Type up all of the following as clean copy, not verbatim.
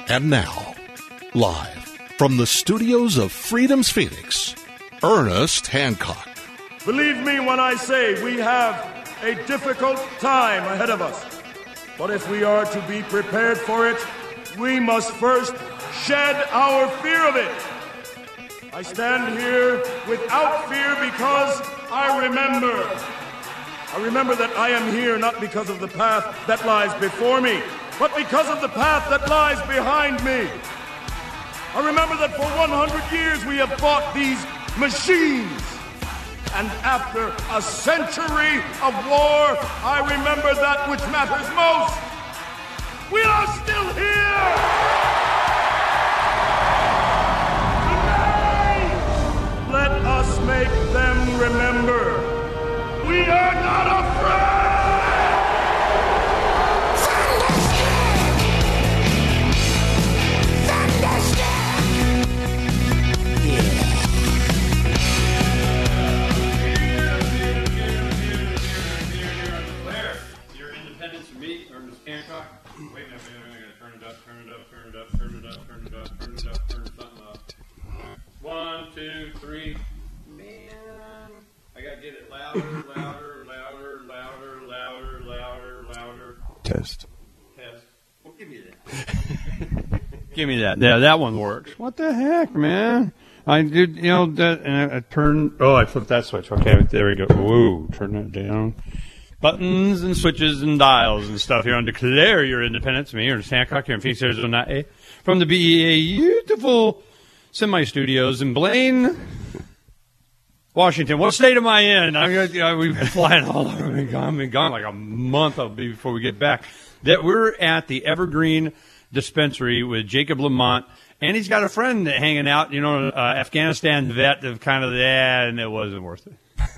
And now, live from the studios of Freedom's Phoenix, Ernest Hancock. Believe me when I say we have a difficult time ahead of us. But if we are to be prepared for it, we must first shed our fear of it. I stand here without fear because I remember that I am here not because of the path that lies before me, but because of the path that lies behind me. I remember that for 100 years we have fought these machines. And after a century of war, I remember that which matters most. We are still here! Today, let us make them remember. We are not afraid! Hancock. Wait a minute, I'm gonna turn it up. 1, 2, 3. Man, I gotta get it louder. Test. Well, give me that. Give me that. Yeah, that one works. What the heck, man? I did, that, and I turned. Oh, I flipped that switch. Okay, there we go. Whoa, turn that down. Buttons and switches and dials and stuff here on Declare Your Independence. Me, Ernest Hancock, here in Phoenix, Arizona, from the BEA beautiful semi-studios in Blaine, Washington. What state am I in? We've been flying all over. I've been gone like a month before we get back. That we're at the Evergreen Dispensary with Jacob Lamont, and he's got a friend hanging out, Afghanistan vet of kind of that, and it wasn't worth it.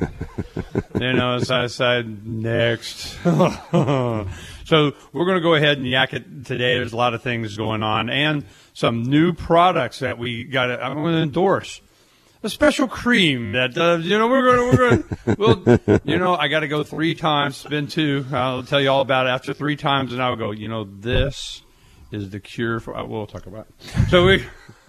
So I said, next. So we're going to go ahead and yak it today. There's a lot of things going on and some new products that I'm going to endorse. A special cream that, I got to go 3 times, spin 2. I'll tell you all about it after 3 times, and I'll go, this is the cure for, we'll talk about it. So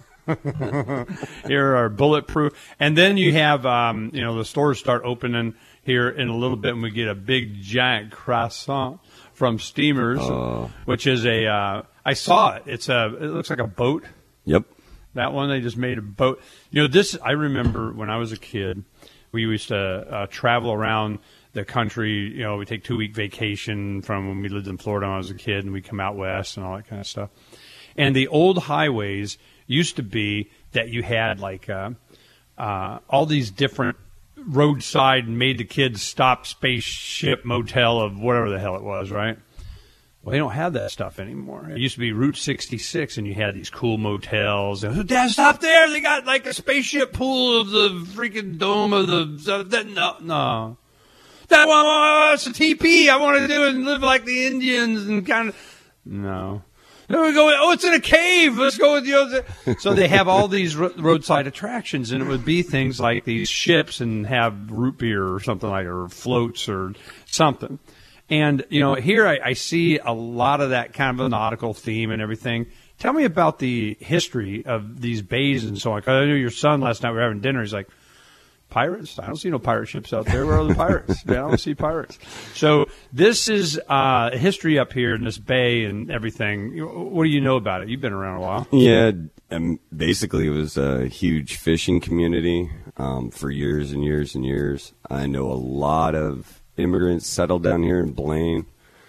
here are bulletproof. And then you have, the stores start opening here in a little bit, and we get a big, giant croissant from Steamers, which is I saw it. It looks like a boat. Yep. That one, they just made a boat. I remember when I was a kid, we used to travel around the country. We take 2-week vacation from when we lived in Florida when I was a kid, and we'd come out west and all that kind of stuff. And the old highways used to be that you had all these different roadside made the kids stop spaceship motel of whatever the hell it was, right? Well, they don't have that stuff anymore. It used to be Route 66, and you had these cool motels. Dad, stop there! They got like a spaceship pool of the freaking dome of the. No. That one, it's a TP. I want to do it and live like the Indians and kind of. No. Then we go, it's in a cave. Let's go with the. So they have all these roadside attractions, and it would be things like these ships and have root beer or something like, or floats or something. And, here I see a lot of that kind of a nautical theme and everything. Tell me about the history of these bays and so on. 'Cause I knew your son last night, we were having dinner. He's like, pirates? I don't see no pirate ships out there. Where are the pirates? I don't see pirates. So this is history up here in this bay and everything. What do you know about it? You've been around a while. Yeah, basically it was a huge fishing community for years and years and years. I know a lot of immigrants settled down here in Blaine.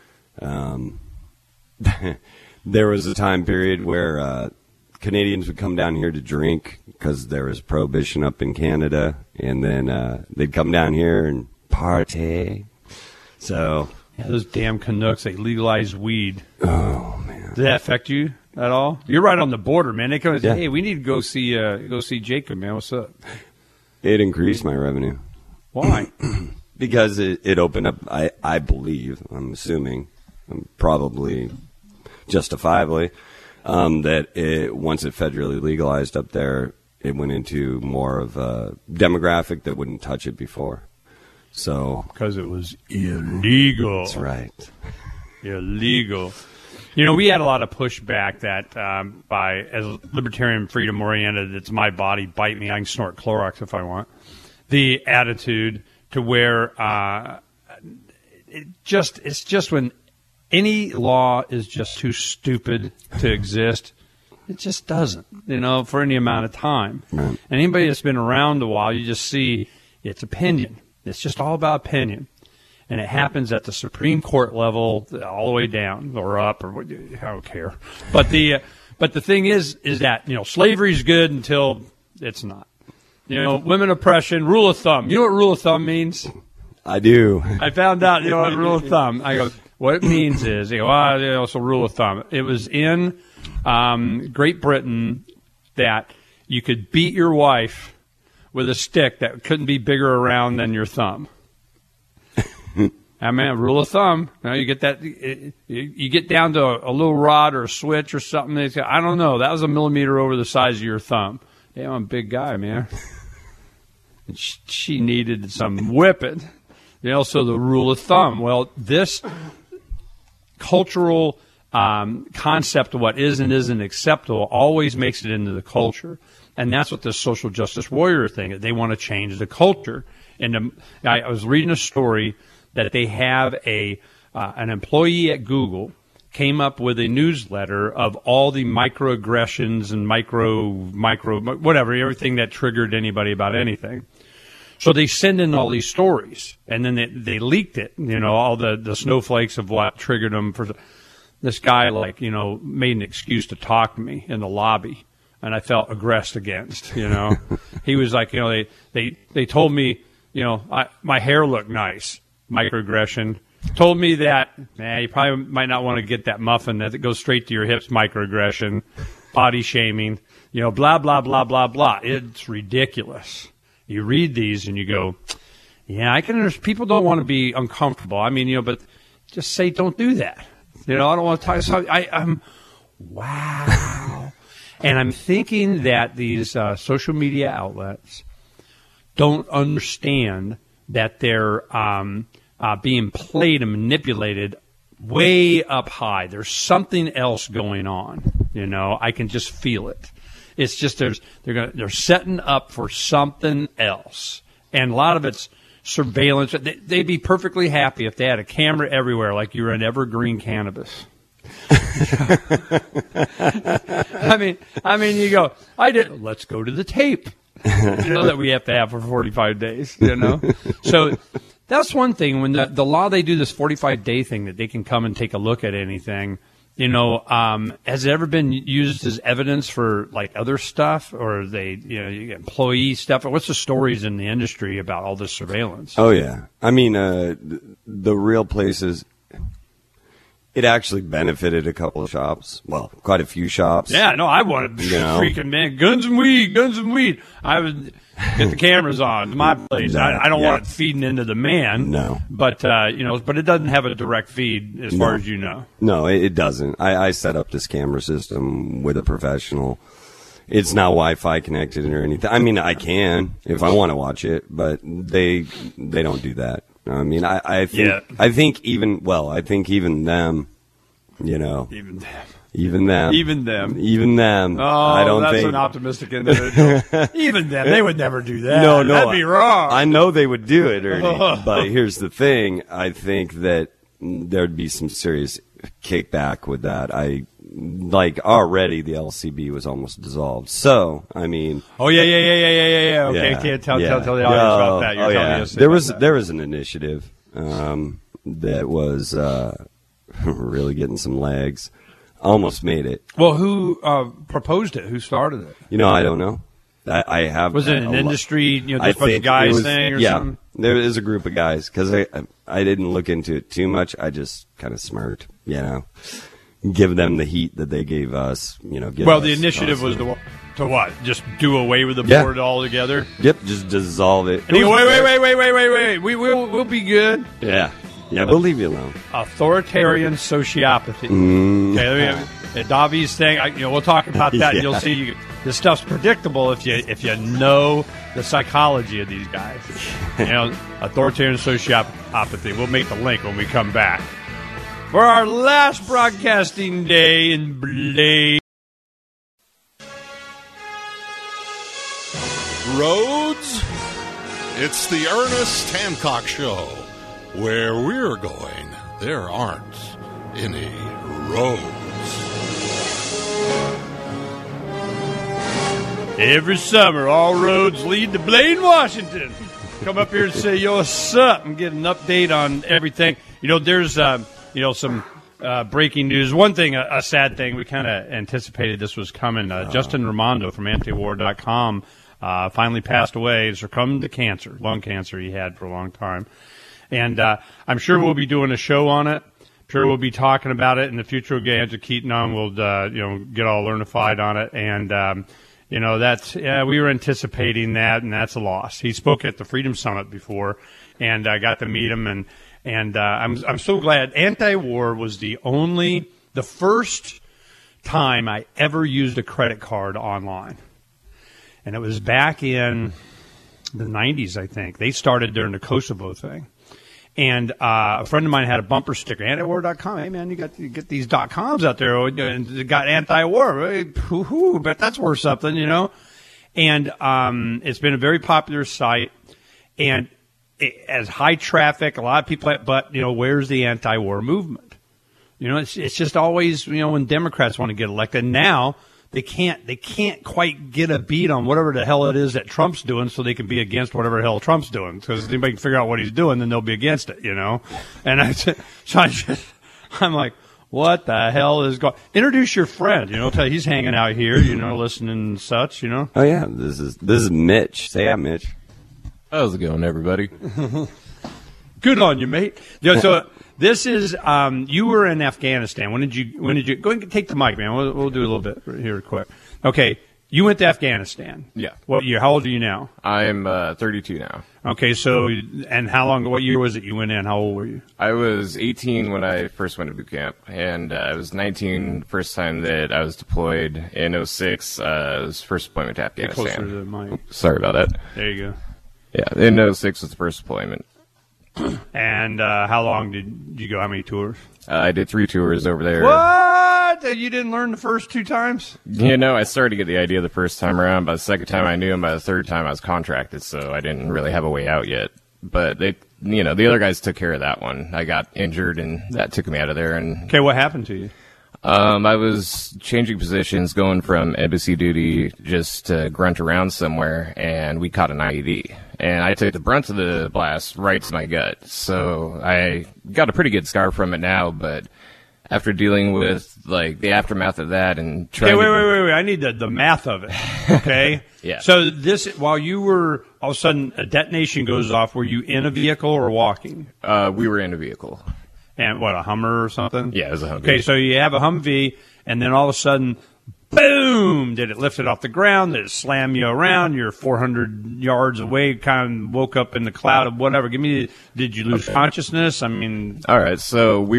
There was a time period where Canadians would come down here to drink because there was prohibition up in Canada, and then they'd come down here and party. So those damn Canucks, they legalized weed. Oh man, did that affect you at all? You're right on the border, man. They come and say, "Hey, we need to go see Jacob, man. What's up?" It increased my revenue. Why? Because it opened up, I believe, I'm assuming, probably justifiably, that once it federally legalized up there, it went into more of a demographic that wouldn't touch it before. So because it was illegal. That's right. Illegal. We had a lot of pushback that by, as libertarian freedom oriented, it's my body, bite me, I can snort Clorox if I want. The attitude to where it's just when any law is just too stupid to exist, it just doesn't, for any amount of time. Right. And anybody that's been around a while, you just see it's opinion. It's just all about opinion. And it happens at the Supreme Court level, all the way down or up, or I don't care. But the thing is that slavery is good until it's not. Women oppression, rule of thumb. You know what rule of thumb means? I do. I found out. What rule of thumb. I go. What it means is, it's a rule of thumb. It was in Great Britain that you could beat your wife with a stick that couldn't be bigger around than your thumb. I mean, rule of thumb. You get that. You get down to a little rod or a switch or something. They say, I don't know. That was a millimeter over the size of your thumb. Damn, I'm a big guy, man. And she needed some whipping. So the rule of thumb. Well, this cultural concept of what is and isn't acceptable always makes it into the culture. And that's what the social justice warrior thing is. They want to change the culture. And I was reading a story that they have an employee at Google came up with a newsletter of all the microaggressions and micro whatever, everything that triggered anybody about anything. So they send in all these stories, and then they leaked it, all the snowflakes of what triggered them. For this guy, made an excuse to talk to me in the lobby, and I felt aggressed against, He was like, they told me, my hair looked nice. Microaggression. Told me that, you probably might not want to get that muffin that goes straight to your hips. Microaggression. Body shaming. Blah, blah, blah, blah, blah. It's ridiculous. You read these and you go, I can understand. People don't want to be uncomfortable. I mean, but just say don't do that. I don't want to talk. So I'm wow. And I'm thinking that these social media outlets don't understand that they're being played and manipulated way up high. There's something else going on. I can just feel it. It's just they're setting up for something else, and a lot of it's surveillance. They'd be perfectly happy if they had a camera everywhere, like you were in Evergreen Cannabis. I mean, you go. Let's go to the tape. That we have to have for 45 days. So. That's one thing. When the law, they do this 45-day thing that they can come and take a look at anything. Has it ever been used as evidence for other stuff, or employee stuff? Or what's the stories in the industry about all this surveillance? Oh yeah, I mean the real places. It actually benefited a couple of shops. Well, quite a few shops. Yeah, no, I wanted freaking man, guns and weed. I would get the cameras on my place. I don't want it feeding into the man. No, but but it doesn't have a direct feed as far as you know. No, it doesn't. I set up this camera system with a professional. It's not Wi-Fi connected or anything. I mean, I can if I want to watch it, but they don't do that. I mean, I think even them, even them. Oh, I don't that's think an optimistic individual. Even them, they would never do that. No, that'd be wrong. I know they would do it, Ernie. But here's the thing: I think that there'd be some serious kickback with that. Already the LCB was almost dissolved. So, I mean. Oh, yeah. Okay, can't tell the audience about that. You're telling us there was an initiative that was really getting some legs. Almost made it. Well, who proposed it? Who started it? I don't know. I have. Was it an industry, just bunch of guys thing or something? There is a group of guys, because I didn't look into it too much. I just kind of smirked, give them the heat that they gave us, the initiative was to what? Just do away with the board altogether? Yep, just dissolve it. And you go, wait. We'll be good. Yeah, we'll leave you alone. Authoritarian sociopathy. Okay, Davi's thing, we'll talk about that, and you'll see this stuff's predictable if you know the psychology of these guys. Authoritarian sociopathy. We'll make the link when we come back. for our last broadcasting day in Blaine. Roads, it's the Ernest Hancock Show. Where we're going, there aren't any roads. Every summer, all roads lead to Blaine, Washington. Come up here and say, yo, what's up, and get an update on everything. You know, there's, some breaking news. One thing, a sad thing, we kind of anticipated this was coming. Justin Raimondo from antiwar.com finally passed away, succumbed to cancer, lung cancer he had for a long time. And I'm sure we'll be doing a show on it. I'm sure we'll be talking about it in the future. We'll get Andrew Keaton on. We'll, get all learnified on it. And, we were anticipating that, and that's a loss. He spoke at the Freedom Summit before, and I got to meet him. And I'm so glad. Anti-war was the first time I ever used a credit card online. And it was back in the 90s, I think. They started during the Kosovo thing. And a friend of mine had a bumper sticker, antiwar.com. Hey, man, you get these .coms out there, and they got anti-war. Hey, but that's worth something, you know. And it's been a very popular site, and it has high traffic, a lot of people, but, where's the anti-war movement? It's just always, when Democrats want to get elected. Now they can't quite get a beat on whatever the hell it is that Trump's doing, so they can be against whatever the hell Trump's doing. Because if anybody can figure out what he's doing, then they'll be against it, And I'm like, what the hell is going? Introduce your friend, tell he's hanging out here, listening and such, Oh yeah, this is Mitch. Say hi, Mitch. How's it going, everybody? Good on you, mate. So this is you were in Afghanistan. When did you go ahead and take the mic, man? We'll do a little bit here quick. Okay, you went to Afghanistan. Yeah. What year? How old are you now? I'm 32 now. Okay, so and how long? What year was it you went in? How old were you? I was 18 when I first went to boot camp, and I was 19 first time that I was deployed in 06. It was first deployment to Afghanistan. Get closer to the mic. Sorry about that. There you go. Yeah, in 06 was the first deployment. And how long did you go? How many tours? I did 3 tours over there. What? You didn't learn the first 2 times? I started to get the idea the first time around. By the second time I knew, and by the third time I was contracted, so I didn't really have a way out yet. But the other guys took care of that one. I got injured, and that took me out of there. And okay, what happened to you? I was changing positions, going from embassy duty just to grunt around somewhere, and we caught an IED. And I took the brunt of the blast right to my gut. So I got a pretty good scar from it now, but after dealing with, the aftermath of that and trying wait. I need the math of it, okay? Yeah. So while you were, all of a sudden, a detonation goes off. Were you in a vehicle or walking? We were in a vehicle. And what, a Hummer or something? Yeah, it was a Hummer. Okay, so you have a Humvee, and then all of a sudden, boom! Did it lift it off the ground? Did it slam you around? You're 400 yards away, kind of woke up in the cloud of whatever. Did you lose consciousness? I mean... All right, so we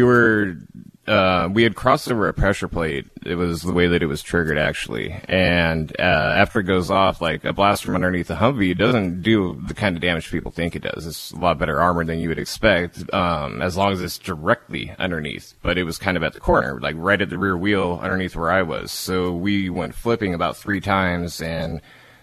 had crossed over a pressure plate. It was the way that it was triggered, actually. And after it goes off, a blast from underneath the Humvee doesn't do the kind of damage people think it does. It's a lot better armor than you would expect, as long as it's directly underneath. But it was kind of at the corner, right at the rear wheel underneath where I was. So we went flipping about 3 times, and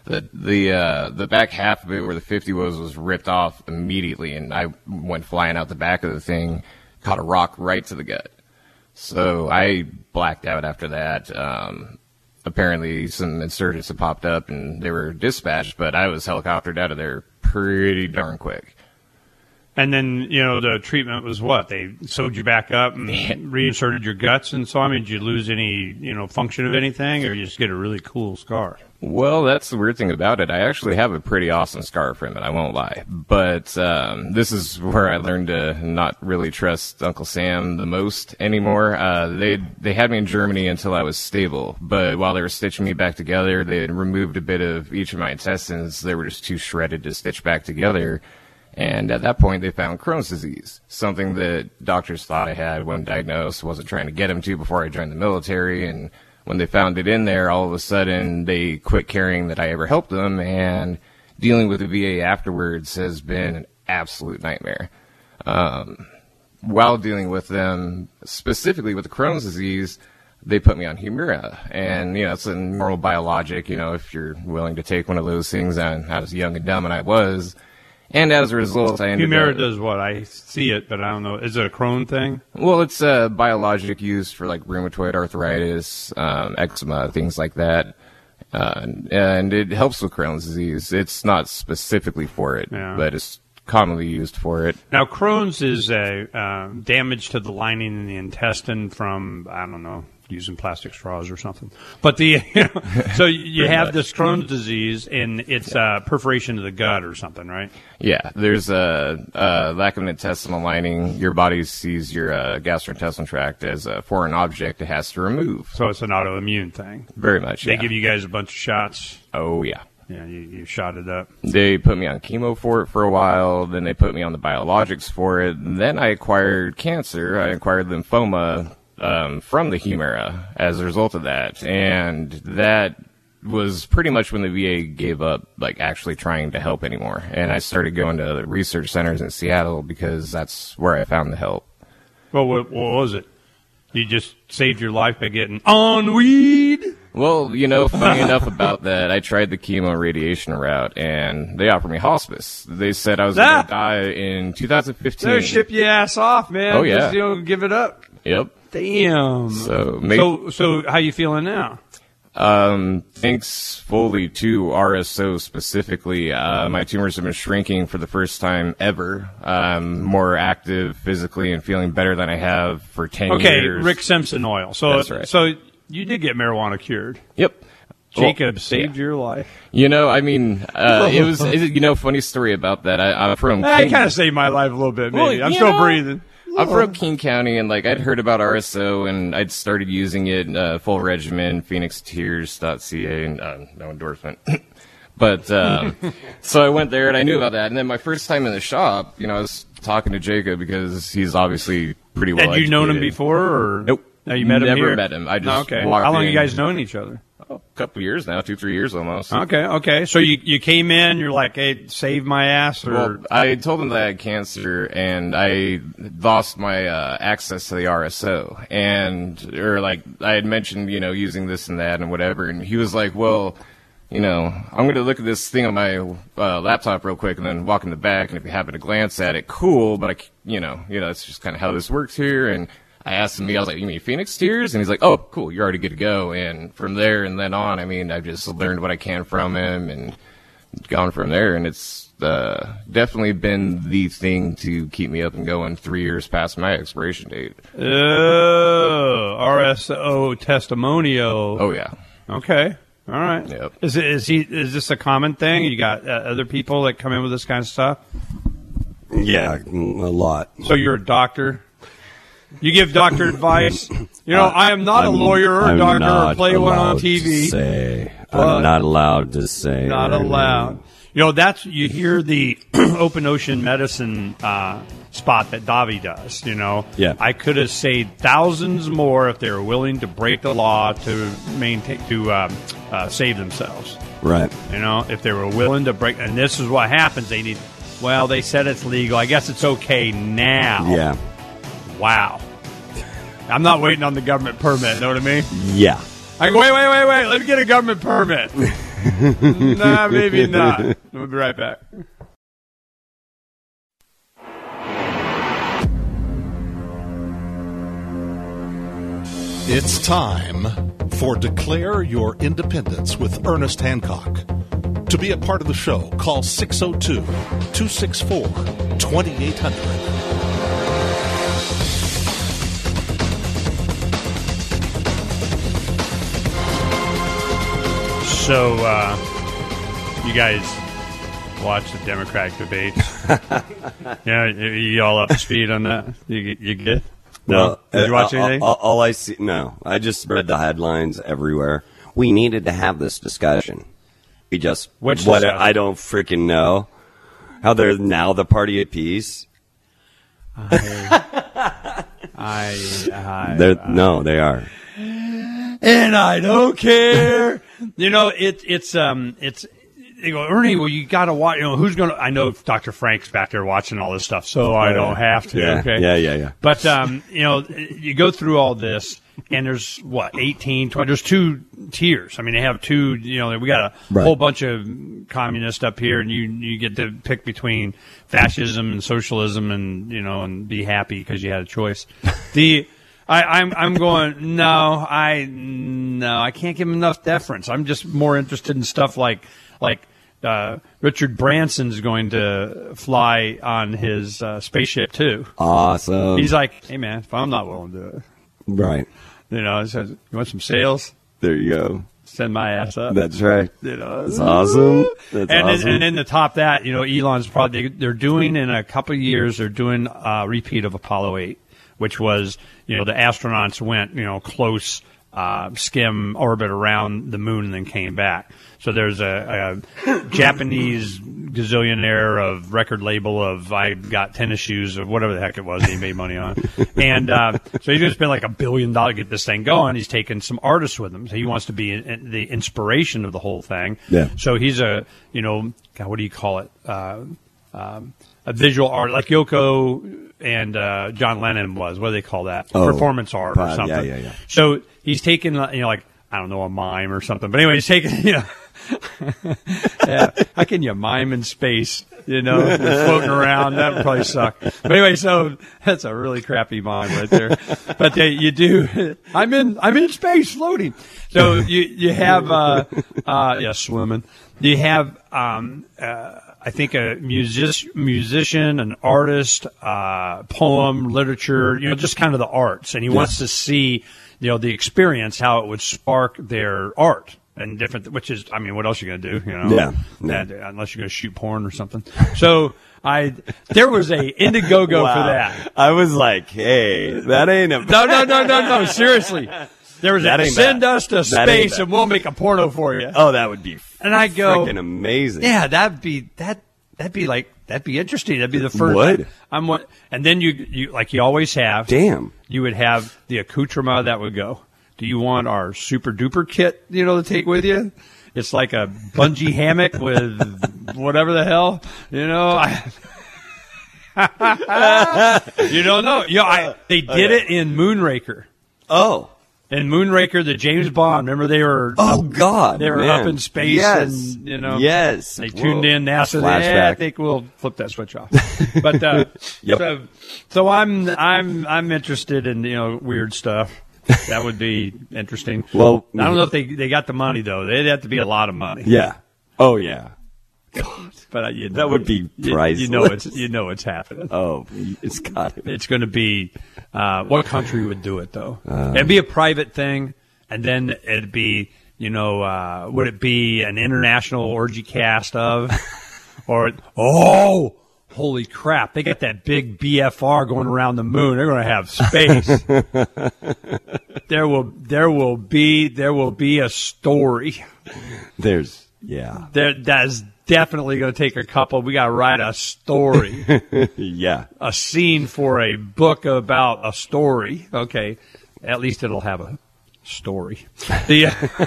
the back half of it where the 50 was ripped off immediately, and I went flying out the back of the thing, caught a rock right to the gut. So I blacked out after that. Apparently some insurgents had popped up and they were dispatched, but I was helicoptered out of there pretty darn quick. And then, the treatment was what? They sewed you back up and reinserted your guts and so on? Did you lose any, function of anything, or you just get a really cool scar? Well, that's the weird thing about it. I actually have a pretty awesome scar from it, I won't lie. But this is where I learned to not really trust Uncle Sam the most anymore. They had me in Germany until I was stable, but while they were stitching me back together, they had removed a bit of each of my intestines. They were just too shredded to stitch back together. And at that point, they found Crohn's disease, something that doctors thought I had when diagnosed, wasn't trying to get him to before I joined the military. And when they found it in there, all of a sudden, they quit caring that I ever helped them. And dealing with the VA afterwards has been an absolute nightmare. while dealing with them, specifically with the Crohn's disease, they put me on Humira. And, it's a normal biologic, if you're willing to take one of those things. And I was young and dumb, and I was. And as a result, I ended Humira up... does what? I see it, but I don't know. Is it a Crohn thing? Well, it's a biologic used for, like, rheumatoid arthritis, eczema, things like that. And it helps with Crohn's disease. It's not specifically for it, but it's commonly used for it. Now, Crohn's is damage to the lining in the intestine from, I don't know, using plastic straws or something. But so you have this Crohn's disease, and it's perforation of the gut or something, right? Yeah, there's a lack of an intestinal lining. Your body sees your gastrointestinal tract as a foreign object it has to remove. So it's an autoimmune thing. Very much, They give you guys a bunch of shots. Oh, yeah. Yeah, you shot it up. They put me on chemo for it for a while. Then they put me on the biologics for it. And then I acquired cancer. I acquired lymphoma from the Humira as a result of that. And that was pretty much when the VA gave up, like, actually trying to help anymore. And I started going to the research centers in Seattle because that's where I found the help. Well, what was it? You just saved your life by getting on weed? Well, funny enough about that, I tried the chemo radiation route, and they offered me hospice. They said I was going to die in 2015. They'll ship your ass off, man. Oh, yeah. Just, give it up. Yep. Damn. So how you feeling now? Thanks fully to RSO specifically. My tumors have been shrinking for the first time ever. More active physically and feeling better than I have for 10 years. Okay, Rick Simpson oil. So, that's right. So you did get marijuana cured. Yep. Jacob saved your life. It was, funny story about that. I'm from... I kind of saved my life a little bit, maybe. Well, I'm still breathing. I'm from King County, and I'd heard about RSO, and I'd started using it, full regimen, phoenixtears.ca, and no endorsement. But so I went there, and I knew about that. And then my first time in the shop, I was talking to Jacob because he's obviously pretty well educated. Had you known him before, or nope? No, you met him Never here? met him. I just okay. walked How long in. you guys known each other? A couple years now, 2-3 years almost. Okay. So you came in, you're like, hey, save my ass? Or... Well, I told him that I had cancer, and I lost my access to the RSO. I had mentioned, using this and that and whatever, and he was like, well, I'm going to look at this thing on my laptop real quick and then walk in the back, and if you happen to glance at it, cool, but, that's just kind of how this works here, and I asked him, I was like, you mean Phoenix Tears? And he's like, oh, cool, you're already good to go. And from there and then on, I've just learned what I can from him and gone from there. And it's definitely been the thing to keep me up and going 3 years past my expiration date. Oh, RSO testimonial. Oh, yeah. Okay. All right. Yep. Is this a common thing? You got other people that come in with this kind of stuff? Yeah, a lot. So you're a doctor? You give doctor advice. I am not a lawyer or a doctor or play one on TV. I'm not allowed to say. Not allowed. You hear the open ocean medicine spot that Davi does. Yeah. I could have saved thousands more if they were willing to break the law to save themselves. Right. If they were willing to break, and this is what happens. They said it's legal. I guess it's okay now. Yeah. Wow. I'm not waiting on the government permit, know what I mean? Yeah. I go, wait, let me get a government permit. Nah, maybe not. We'll be right back. It's time for Declare Your Independence with Ernest Hancock. To be a part of the show, call 602-264-2800. So, you guys watch the Democratic debates? Yeah, you all up to speed on that? You good? No? Did you watch anything? All I see, no. I just read the headlines everywhere. We needed to have this discussion. We just, I don't freaking know. How they're now the party of peace. No, they are. And I don't care. they go, Ernie, well, you got to watch. Who's going to? I know Dr. Frank's back there watching all this stuff, so I don't have to. Yeah, okay. yeah. But you go through all this, and there's 18, 20. There's 2 tiers. I mean, they have 2. We got a whole bunch of communists up here, and you get to pick between fascism and socialism, and and be happy because you had a choice. I'm going, no, I can't give him enough deference. I'm just more interested in stuff like Richard Branson's going to fly on his spaceship too. Awesome. He's like, hey man, if I'm not willing to do it, right? He says, you want some sales? There you go. Send my ass up. That's right. That's awesome. That's awesome. And then to top that, Elon's probably they're doing in a couple of years. They're doing a repeat of Apollo 8, which was the astronauts went close skim orbit around the moon and then came back. So there's a Japanese gazillionaire of record label of I got tennis shoes or whatever the heck it was he made money on. And so he's going to spend like $1 billion to get this thing going. He's taking some artists with him. So he wants to be the inspiration of the whole thing. Yeah. So he's God, what do you call it? A visual art, like Yoko and John Lennon was. What do they call that? Performance art or something. Yeah. So he's taking, like, I don't know, a mime or something. But anyway, he's taking, yeah, how can you mime in space? Floating around. That would probably suck. But anyway, so that's a really crappy mime right there. But you do. I'm in space floating. So you have swimming. You have I think a musician, an artist, poem, literature. Just kind of the arts, and he wants to see the experience, how it would spark their art. And different, which is, what else are you going to do? Yeah. Unless you're going to shoot porn or something. So there was a Indiegogo for that. I was like, hey, that ain't a no. Seriously, there was send us to space and we'll make a porno for you. Oh, that would be and I go freaking amazing. Yeah, that'd be interesting. That'd be the first. Would. And then you like you always have. Damn. You would have the accoutrement that would go. Do you want our super duper kit, to take with you? It's like a bungee hammock with whatever the hell, You don't know. They did it in Moonraker. Oh. In Moonraker, the James Bond. Remember they were. Oh God. They were up in space. Yes. And, Yes. They tuned in. NASA. Flashback. I think we'll flip that switch off. But yep. So I'm interested in weird stuff. That would be interesting. Well, I don't know if they got the money though. They'd have to be a lot of money. Yeah. Oh yeah. God. But that would be priceless. You know it's happening. Oh, it's got to be. It's going to be. What country would do it though? It'd be a private thing, and then it'd be. Would it be an international orgy cast of, or holy crap! They got that big BFR going around the moon. They're going to have space. There will be a story. That is definitely going to take a couple. We got to write a story. Yeah. A scene for a book about a story. Okay. At least it'll have a story. We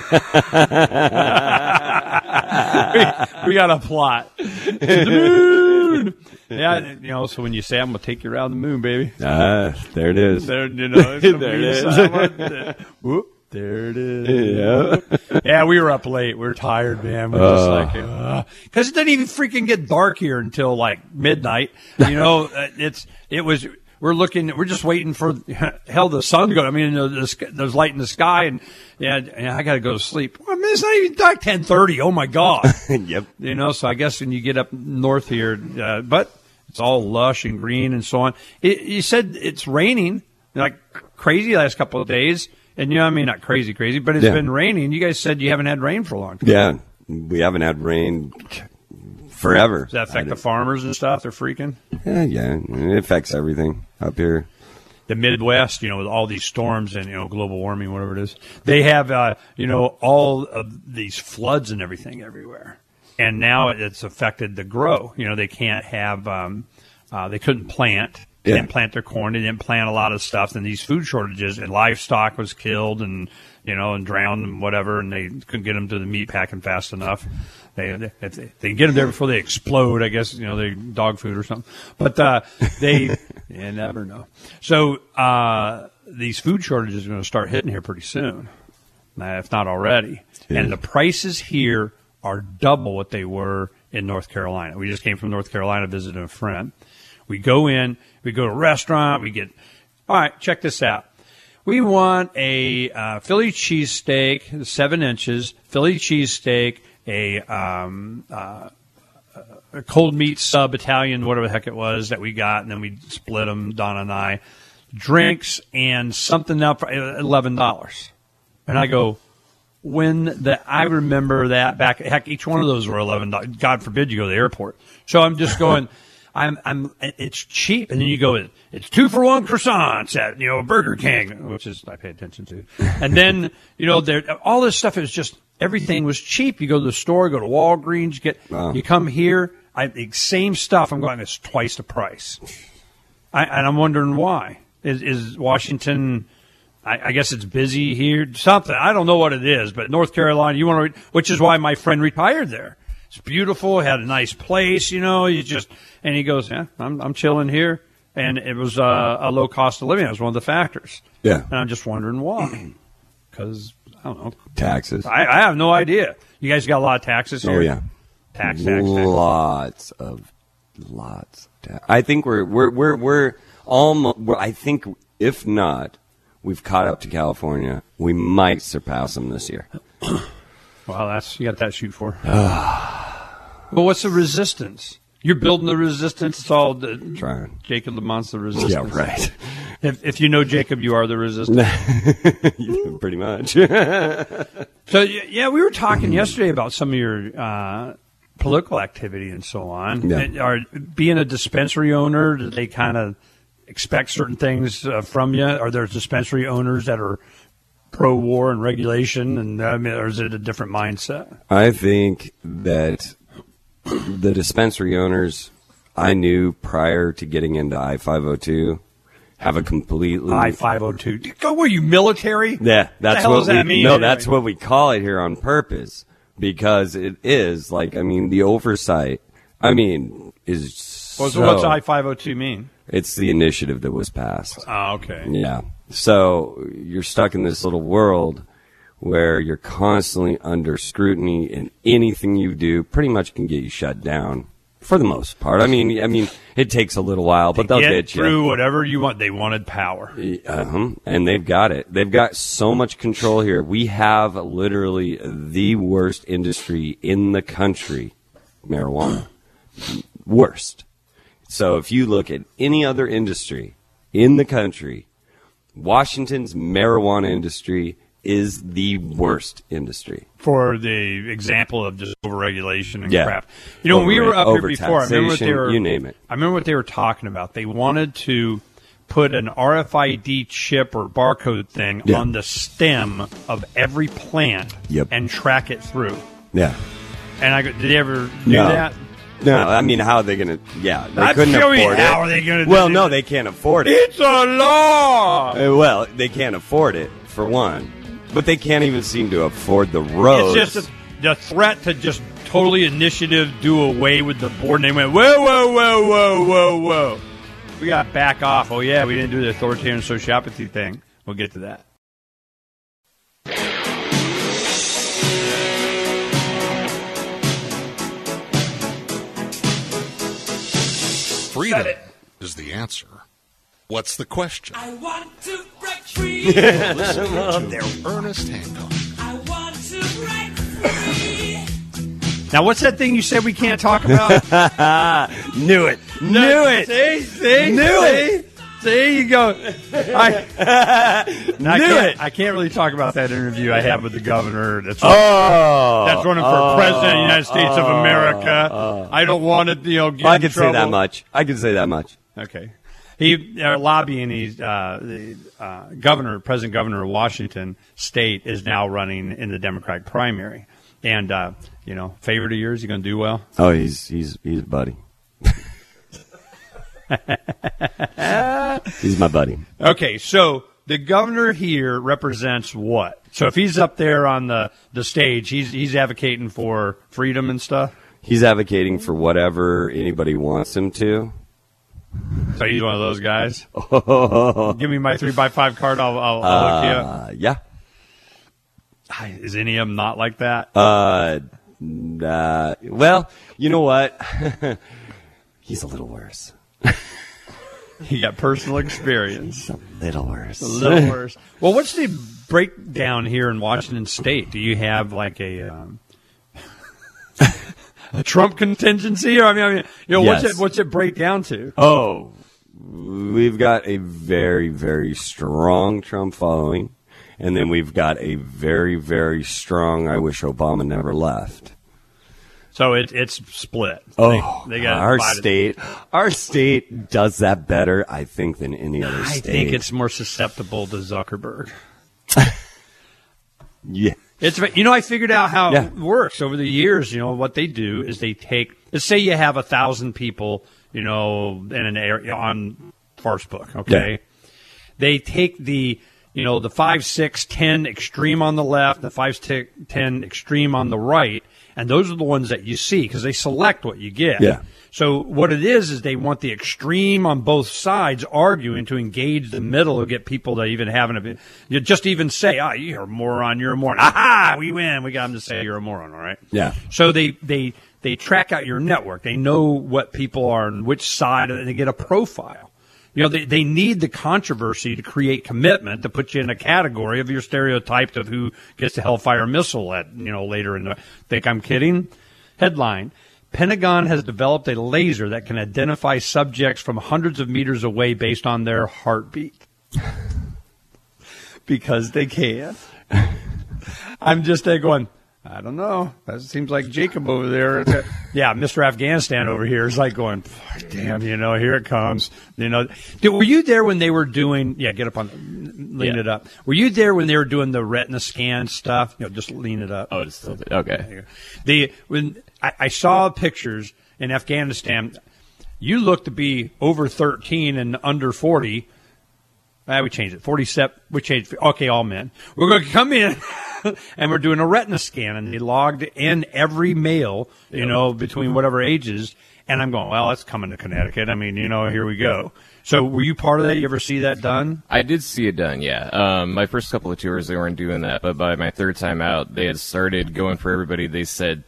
got a plot. To the moon. Yeah, so when you say I'm going to take you around the moon, baby. There it is. There it is. Whoop. There it is. Yeah, we were up late. We were tired, man. We're just like, because it didn't even freaking get dark here until like midnight. We're just waiting for the sun to go. There's light in the sky, and I got to go to sleep. It's not even dark. 10:30. Oh my God. Yep. So I guess when you get up north here, but it's all lush and green and so on. You said it's raining like crazy last couple of days. And not crazy, but it's been raining. You guys said you haven't had rain for a long time. Yeah, we haven't had rain forever. Does that affect the farmers and stuff? They're freaking? Yeah, it affects everything up here. The Midwest, with all these storms and, global warming, whatever it is. They have, all of these floods and everything everywhere. And now it's affected the grow. They can't have, they couldn't plant. They didn't plant their corn. They didn't plant a lot of stuff. And these food shortages and livestock was killed. And, and drowned and whatever, and they couldn't get them to the meat packing fast enough. If they get them there before they explode, I guess, they dog food or something. But you never know. So these food shortages are going to start hitting here pretty soon, if not already. Yeah. And the prices here are double what they were in North Carolina. We just came from North Carolina visiting a friend. We go in, we go to a restaurant, all right, check this out. We want a Philly cheesesteak, 7 inches, Philly cheesesteak, a cold meat sub Italian, whatever the heck it was that we got, and then we split them, Donna and I, drinks and something up for $11. And I go, I remember that back, heck, each one of those were $11. God forbid you go to the airport. So I'm just going, it's cheap. And then you go, it's 2-for-1 croissants at, Burger King, which is, I pay attention to. And then, all this stuff is just, everything was cheap. You go to the store, go to Walgreens, you come here, the same stuff. I'm going, it's twice the price. And I'm wondering why. Is Washington, I guess it's busy here, something. I don't know what it is, but North Carolina, which is why my friend retired there. It's beautiful, had a nice place, and he goes, yeah, I'm chilling here. And it was a low cost of living. That was one of the factors. Yeah. And I'm just wondering why. Because, I don't know. Taxes. I have no idea. You guys got a lot of taxes here? Oh, yeah. Tax. Lots of tax. I think we're almost, I think, if not, we've caught up to California. We might surpass them this year. Well, you got that to shoot for. Well, what's the resistance? You're building the resistance. It's all trying. Jacob Lamont's the resistance. Yeah, right. If you know Jacob, you are the resistance. Pretty much. So, yeah, we were talking yesterday about some of your political activity and so on. Yeah. Being a dispensary owner, do they kind of expect certain things from you? Are there dispensary owners that are pro-war and regulation, or is it a different mindset? I think that the dispensary owners I knew prior to getting into I-502 have a completely... I-502. Were you military? Yeah, that's what that mean? No, that's what we call it here on purpose, because it is, the oversight, is so... So what's I-502 mean? It's the initiative that was passed. Oh, okay. Yeah. So you're stuck in this little world where you're constantly under scrutiny, and anything you do pretty much can get you shut down for the most part. It takes a little while, but they'll get you through whatever you want. They wanted power. And they've got it. They've got so much control here. We have literally the worst industry in the country, marijuana. Worst. So if you look at any other industry in the country, Washington's marijuana industry is the worst industry. For the example of just overregulation and crap. When we were up here before, I remember you name it. I remember what they were talking about. They wanted to put an RFID chip or barcode thing on the stem of every plant and track it through. Yeah. And did they ever do that? No, how are they going to? Yeah, they couldn't afford it. How are they going to do Well, no, they can't afford it. It's a law! Well, they can't afford it, for one. But they can't even seem to afford the roads. It's just the threat to just totally initiative do away with the board. And they went, whoa. We got to back off. Oh, yeah, we didn't do the authoritarian sociopathy thing. We'll get to that. Freedom is the answer. What's the question? I want to break free. Listen to Ernest Hancock. I want to break free. Now, what's that thing you said we can't talk about? Knew it. See? Knew it. See, you go. I can't really talk about that interview I had with the governor. That's running for president of the United States of America. I don't want to, get in trouble. I can say that much. Okay. He lobbying. He's the president governor of Washington State is now running in the Democratic primary, and favorite of yours. You going to do well? Oh, he's a buddy. He's my buddy. Okay, so the governor here represents what? So if he's up there on the stage, he's advocating for freedom and stuff. He's advocating for whatever anybody wants him to. So he's one of those guys. Give me my 3x5 card. I'll look you up. Yeah. Is any of them not like that? Well, you know what? He's a little worse. You got personal experience. A little worse. A little worse. Well, what's the breakdown here in Washington State? Do you have like a Trump contingency? Or I mean, Yes. what's it break down to? Oh, we've got a very, very strong Trump following, and then we've got a very, very strong I wish Obama never left. So it's split. Oh, they got our state does that better, I think, than any other I state. think it's more susceptible to Zuckerberg. Yeah. It's I figured out how it works over the years. What they do is they take, let's say you have 1,000 people, in an area on Facebook. Okay, Yeah. They take the 5, 6, 10 extreme on the left, the 5, 10 extreme on the right, and those are the ones that you see because they select what you get. Yeah. So what it is they want the extreme on both sides arguing to engage the middle to get people to even have you just even say, you're a moron, you're a moron. Aha, we win. We got them to say you're a moron, all right? Yeah. So they track out your network. They know what people are on which side, and they get a profile. They need the controversy to create commitment to put you in a category of your stereotype of who gets the Hellfire missile later in the. Think I'm kidding? Headline: Pentagon has developed a laser that can identify subjects from hundreds of meters away based on their heartbeat. Because they can. I'm just there going, I don't know. That seems like Jacob over there. Yeah, Mr. Afghanistan over here is like going, damn, here it comes. Were you there when they were doing, get up lean it up. Were you there when they were doing the retina scan stuff? Just lean it up. Oh, it's still okay. When I saw pictures in Afghanistan, you look to be over 13 and under 40. We changed it. 47. We changed. Okay, all men. We're going to come in. And we're doing a retina scan, and they logged in every male, between whatever ages. And I'm going, well, that's coming to Connecticut. I mean, here we go. So were you part of that? You ever see that done? I did see it done, yeah. My first couple of tours, they weren't doing that. But by my third time out, they had started going for everybody. They said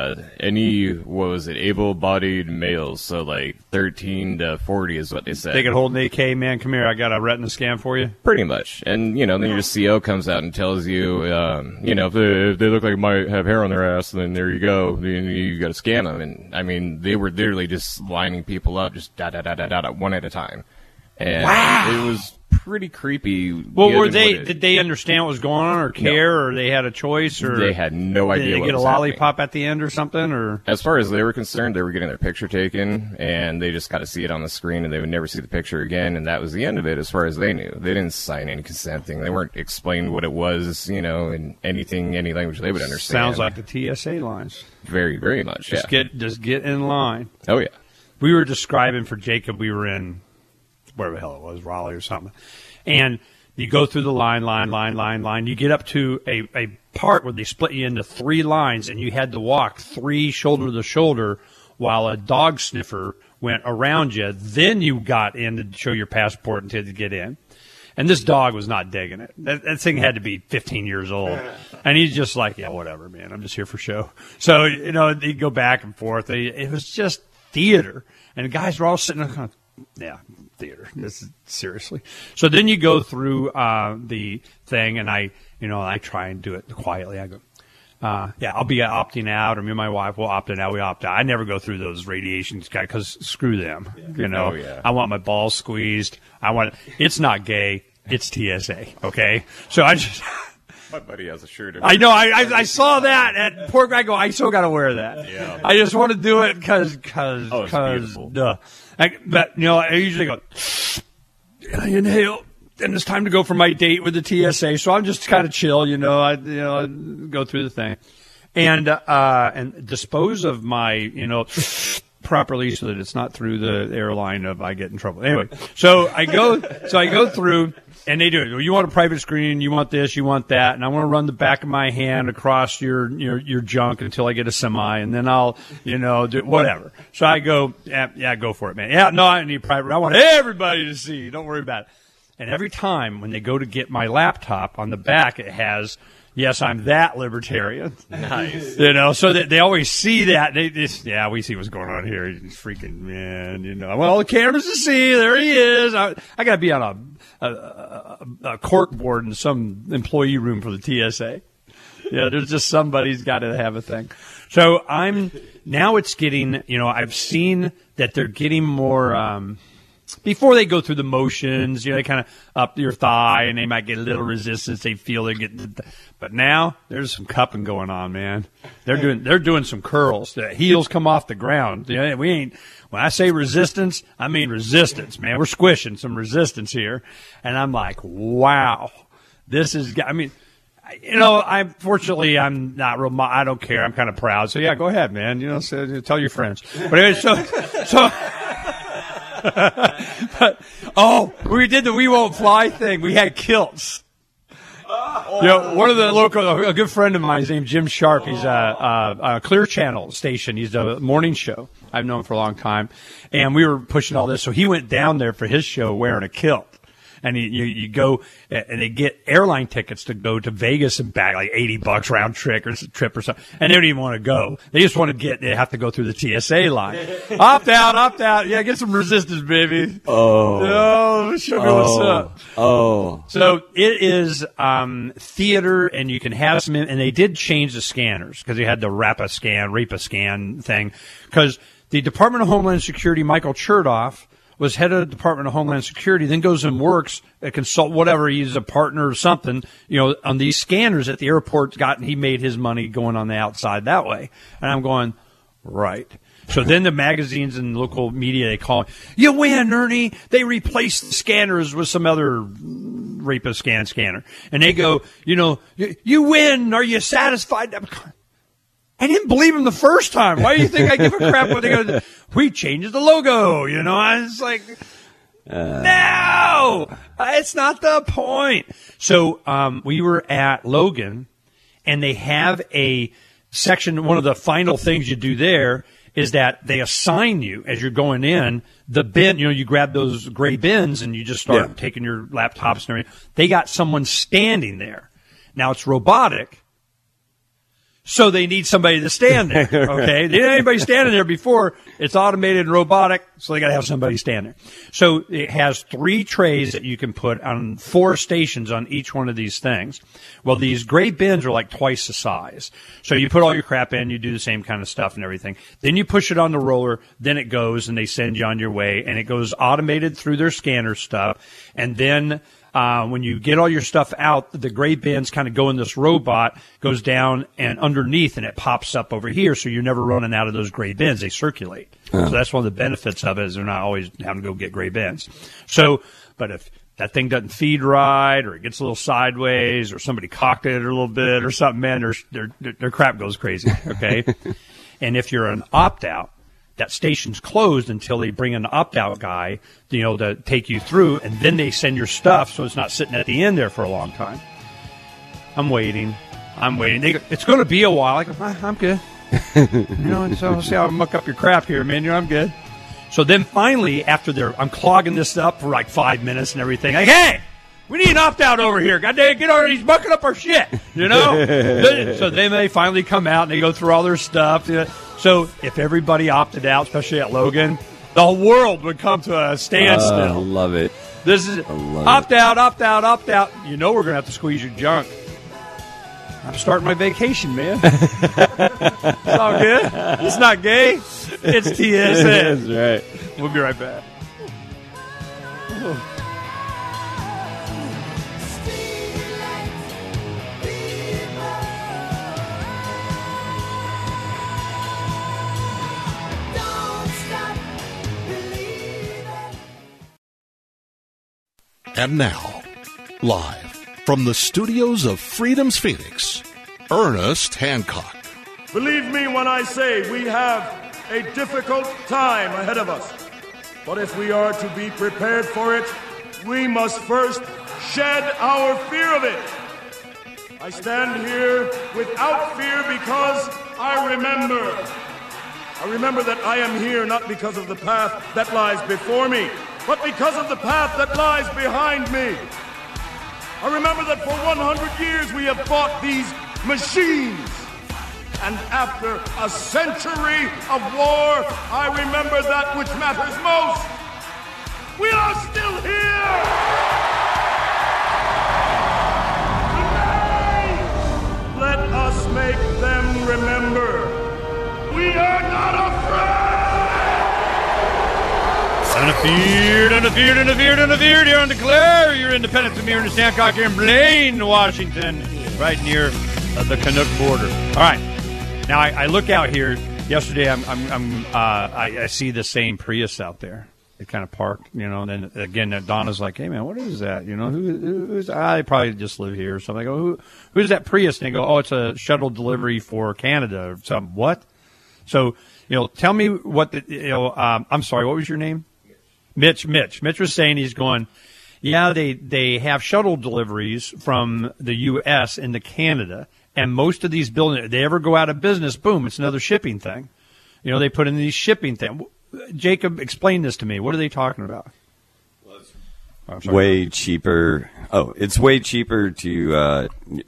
able-bodied males, so like 13 to 40 is what they said. They could hold an AK, man, come here, I got a retina scan for you? Pretty much. And, then your CO comes out and tells you, if they look like they might have hair on their ass, then there you go. You got to scan them. And, I mean, they were literally just lining people up, just one at a time. And it was pretty creepy. Well, did they understand what was going on or care, or they had a choice, or they had no idea did they what get was a lollipop happening. at the end or something? Or as far as they were concerned, they were getting their picture taken, and they just got to see it on the screen, and they would never see the picture again, and that was the end of it as far as they knew. They didn't sign any consent thing. They weren't explained what it was, in any language they would understand. Sounds like the TSA lines. Very, very much, Just get in line. Oh, yeah. We were describing for Jacob, we were in wherever the hell it was, Raleigh or something. And you go through the line. You get up to a part where they split you into 3 lines, and you had to walk 3 shoulder to shoulder while a dog sniffer went around you. Then you got in to show your passport and to get in. And this dog was not digging it. That thing had to be 15 years old. And he's just like, yeah, whatever, man. I'm just here for show. So, he'd go back and forth. It was just theater. And the guys were all sitting there kind of, yeah, theater. This is seriously. So then you go through the thing, and I try and do it quietly. I go, I'll be opting out, or me and my wife will opt in out. We opt out. I never go through those radiations, guys, because screw them. Oh, yeah. I want my balls squeezed. It's not gay. It's TSA. Okay. So I just. My buddy has a shirt. I know. I saw that at Pork. I go, I still got to wear that. Yeah. I just want to do it because, it's beautiful. but I usually go, I inhale, and it's time to go for my date with the TSA. So I'm just kind of chill, I go through the thing, and dispose of my, properly so that it's not through the airline of I get in trouble. Anyway, so I go through, and they do it. Well, you want a private screen, you want this, you want that, and I want to run the back of my hand across your junk until I get a semi, and then I'll, do whatever. So I go, yeah, go for it, man. Yeah, no, I need private. I want everybody to see. Don't worry about it. And every time when they go to get my laptop, on the back it has, yes, I'm that libertarian. Nice. So that they always see that. We see what's going on here. He's freaking, man, I want all the cameras to see. There he is. I got to be on a cork board in some employee room for the TSA. Yeah, there's just somebody's got to have a thing. So now it's getting, I've seen that they're getting more, before they go through the motions, they kind of up your thigh and they might get a little resistance. They feel they're getting, but now there's some cupping going on, man. They're doing some curls. The heels come off the ground. When I say resistance, I mean resistance, man. We're squishing some resistance here. And I'm like, wow, this is, fortunately, I'm not real, I don't care. I'm kind of proud. So yeah, go ahead, man. So, tell your friends. But anyway, so, but, we did the We Won't Fly thing. We had kilts. One of the a good friend of mine, his name's Jim Sharp. He's a Clear Channel station. He's a morning show. I've known him for a long time. And we were pushing all this. So he went down there for his show wearing a kilt. And you go, and they get airline tickets to go to Vegas and back, like $80 round trip or something. And they don't even want to go. They just want to they have to go through the TSA line. Opt out. Yeah, get some resistance, baby. Oh. Show me what's up. Oh. So it is, theater, and you can have some, and they did change the scanners because they had the RAPA scan thing. Because the Department of Homeland Security, Michael Chertoff, was head of the Department of Homeland Security, then goes and works at consult, whatever, he's a partner or something, on these scanners at the airport, he made his money going on the outside that way. And I'm going, right. So then the magazines and local media, they call, you win, Ernie. They replaced the scanners with some other rapist scanner. And they go, you win. Are you satisfied? I didn't believe him the first time. Why do you think I give a crap when they go, we changed the logo, I was like, no, it's not the point. So, we were at Logan, and they have a section, one of the final things you do there is that they assign you, as you're going in, the bin, you grab those gray bins and you just start taking your laptops and everything. They got someone standing there. Now it's robotic. So they need somebody to stand there, okay? They didn't have anybody standing there before. It's automated and robotic, so they got to have somebody stand there. So it has 3 trays that you can put on 4 stations on each one of these things. Well, these gray bins are like twice the size. So you put all your crap in, you do the same kind of stuff and everything. Then you push it on the roller, then it goes and they send you on your way, and it goes automated through their scanner stuff. And then when you get all your stuff out, the gray bins kind of go in this robot, goes down and underneath, and it pops up over here, so you're never running out of those gray bins. They circulate. So that's one of the benefits of it, is they're not always having to go get gray bins. So, but if that thing doesn't feed right, or it gets a little sideways, or somebody cocked it a little bit or something, man, their crap goes crazy, okay? And if you're an opt-out, that station's closed until they bring an opt-out guy, to take you through, and then they send your stuff so it's not sitting at the end there for a long time. I'm waiting. They go, it's going to be a while. I go, I'm good. So see how I muck up your crap here, man. I'm good. So then finally, after I'm clogging this up for like 5 minutes and everything, like, hey, we need an opt-out over here. God dang, get over here. He's mucking up our shit, So then they finally come out and they go through all their stuff. So if everybody opted out, especially at Logan, the whole world would come to a standstill. I love it. This is opt-out. We're going to have to squeeze your junk. I'm starting my vacation, man. It's all good. It's not gay. It's TSA. That's right. We'll be right back. Oh. And now, live from the studios of Freedom's Phoenix, Ernest Hancock. Believe me when I say we have a difficult time ahead of us. But if we are to be prepared for it, we must first shed our fear of it. I stand here without fear because I remember that I am here not because of the path that lies before me, but because of the path that lies behind me. I remember that for 100 years we have fought these machines. And after a century of war, I remember that which matters most. We are still here! Today, let us make them remember. We are not afraid! Unafeared, you're on Declare your independence from here in Hancock here in Blaine, Washington, right near the Canuck border. All right. Now I look out here. Yesterday, I see the same Prius out there. They kind of park, and then again, Donna's like, "Hey man, what is that? Who's? They probably just live here or something." I go, "Who's that Prius?" And they go, "Oh, it's a shuttle delivery for Canada or something." What? So, tell me what I'm sorry. What was your name? Mitch. Mitch was saying he's going. Yeah, they have shuttle deliveries from the U.S. into Canada. And most of these buildings, if they ever go out of business, boom, it's another shipping thing. They put in these shipping things. Jacob, explain this to me. What are they talking about? Way cheaper. Oh, it's way cheaper to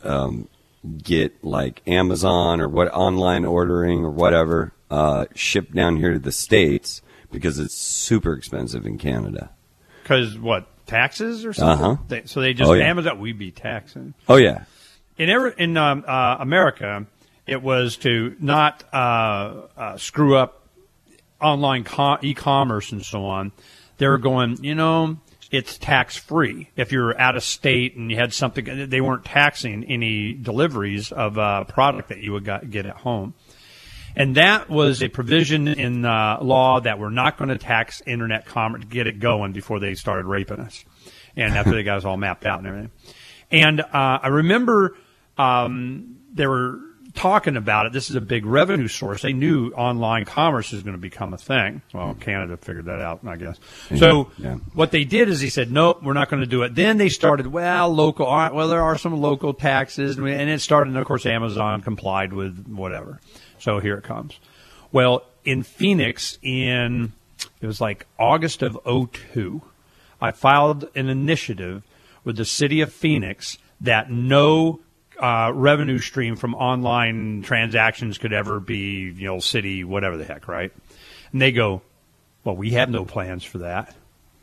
get like Amazon or online ordering or whatever shipped down here to the States because it's super expensive in Canada. Because what, taxes or something? Uh-huh. So they just, Amazon, we'd be taxing. Oh, yeah. In America, it was to not screw up online e-commerce and so on. They were going, it's tax-free. If you're out of state and you had something, they weren't taxing any deliveries of a product that you would get at home. And that was a provision in law that we're not going to tax internet commerce to get it going before they started raping us. And after they got us all mapped out and everything. And I remember they were talking about it. This is a big revenue source. They knew online commerce is going to become a thing. Well, Canada figured that out, I guess. So what they did is he said, nope, we're not going to do it. Then they started, local. Well, there are some local taxes. And it started, and of course, Amazon complied with whatever. So here it comes. Well, in Phoenix, it was like August of 2002, I filed an initiative with the city of Phoenix that no revenue stream from online transactions could ever be, city, whatever the heck, right? And they go, well, we have no plans for that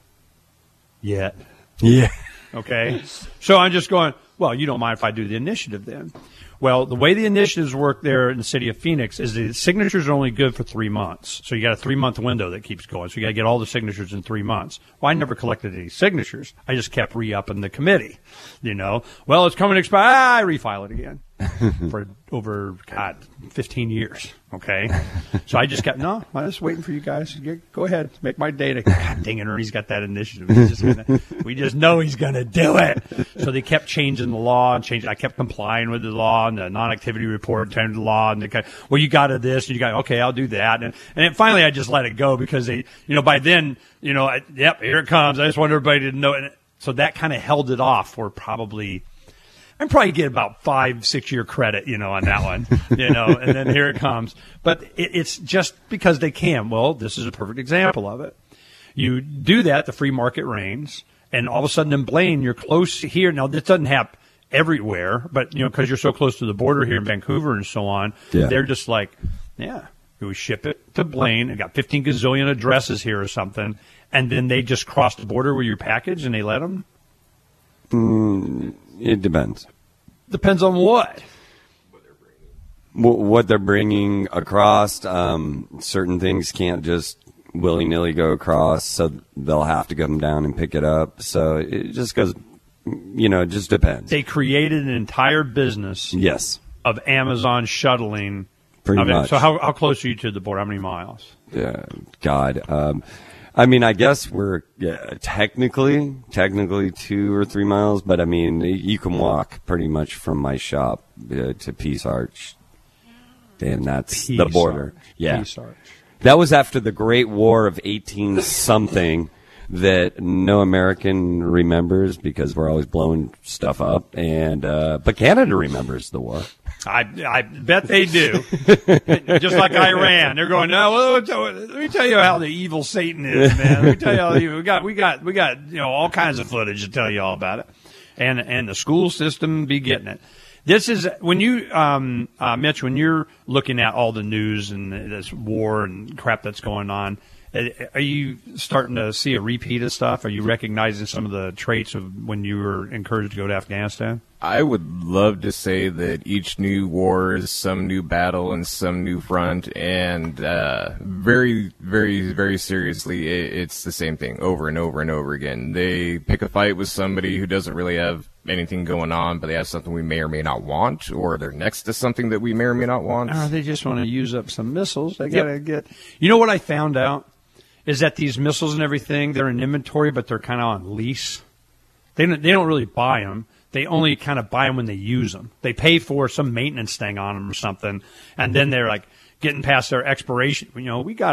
yet. Yeah. Okay. So I'm just going, well, you don't mind if I do the initiative then? Well, the way the initiatives work there in the city of Phoenix is the signatures are only good for 3 months. So you got a 3-month window that keeps going. So you got to get all the signatures in 3 months. Well, I never collected any signatures. I just kept re-upping the committee. Well, it's coming to expire. I refile it again for over, 15 years. Okay. So I just kept, I'm just waiting for you guys. Go ahead. Make my data. God dang it, Ernie's got that initiative. We just know he's going to do it. So they kept changing the law and I kept complying with the law and the non-activity report changed the law. And you got to this. And you got, okay, I'll do that. And then finally I just let it go because they, by then, yep, here it comes. I just want everybody to know. And so that kind of held it off for I'd probably get about 5-6 year credit, on that one, and then here it comes. But it's just because they can. Well, this is a perfect example of it. You do that, the free market reigns, and all of a sudden in Blaine, you're close here. Now, this doesn't happen everywhere, but, because you're so close to the border here in Vancouver and so on, they're just like, we ship it to Blaine. I got 15 gazillion addresses here or something, and then they just cross the border with your package and they let them? It depends. Depends on what? What they're bringing across. Certain things can't just willy-nilly go across, so they'll have to come down and pick it up. So it just goes, it just depends. They created an entire business of Amazon shuttling. Pretty much. So how close are you to the border? How many miles? Yeah, God. I guess we're technically 2 or 3 miles, but you can walk pretty much from my shop to Peace Arch, and that's the border. Peace Arch. That was after the Great War of 18-something that no American remembers because we're always blowing stuff up. And but Canada remembers the war. I bet they do. Just like Iran, they're going, no. Well, let me tell you how the evil Satan is, man. Let me tell you how evil. We got all kinds of footage to tell you all about it, and the school system be getting it. This is when you, Mitch, when you're looking at all the news and this war and crap that's going on. Are you starting to see a repeat of stuff? Are you recognizing some of the traits of when you were encouraged to go to Afghanistan? I would love to say that each new war is some new battle and some new front, and very, very, very seriously, it's the same thing over and over and over again. They pick a fight with somebody who doesn't really have anything going on, but they have something we may or may not want, or they're next to something that we may or may not want. Or they just want to use up some missiles. They gotta get. You know what I found out? Is that these missiles and everything, they're in inventory, but they're kind of on lease. They don't really buy them. They only kind of buy them when they use them. They pay for some maintenance thing on them or something, and then they're like getting past their expiration. We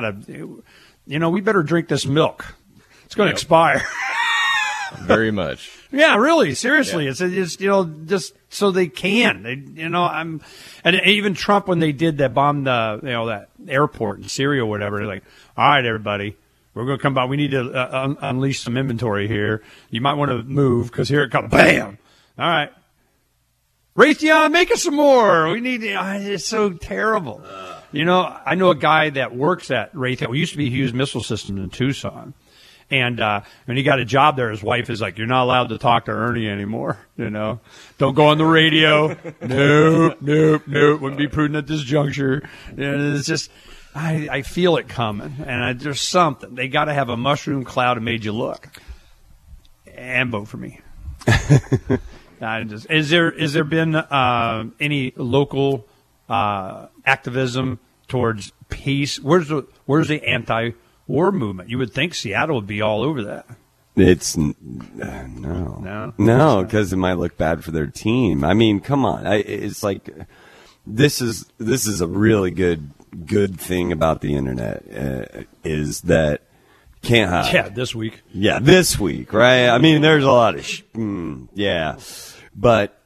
better drink this milk. It's going to expire. Very much. Yeah, really, seriously. Yeah. It's just so they can. And even Trump, when they did that bomb that airport in Syria or whatever, they're like, all right, everybody, we're going to come by. We need to unleash some inventory here. You might want to move because here it comes. Bam! All right. Raytheon, make us some more. We need it's so terrible. I know a guy that works at Raytheon. We used to be Hughes Missile Systems in Tucson. And when he got a job there, his wife is like, you're not allowed to talk to Ernie anymore. Don't go on the radio. Nope. Wouldn't be prudent at this juncture. It's just, I feel it coming. And there's something. They got to have a mushroom cloud that made you look. And vote for me. Is there been any local activism towards peace? Where's the anti-war movement? You would think Seattle would be all over that. It's no, because it might look bad for their team. I mean, come on. It's like this is a really good thing about the internet is that can't hide. Yeah, this week. Yeah, this week, right? I mean, there's a lot of but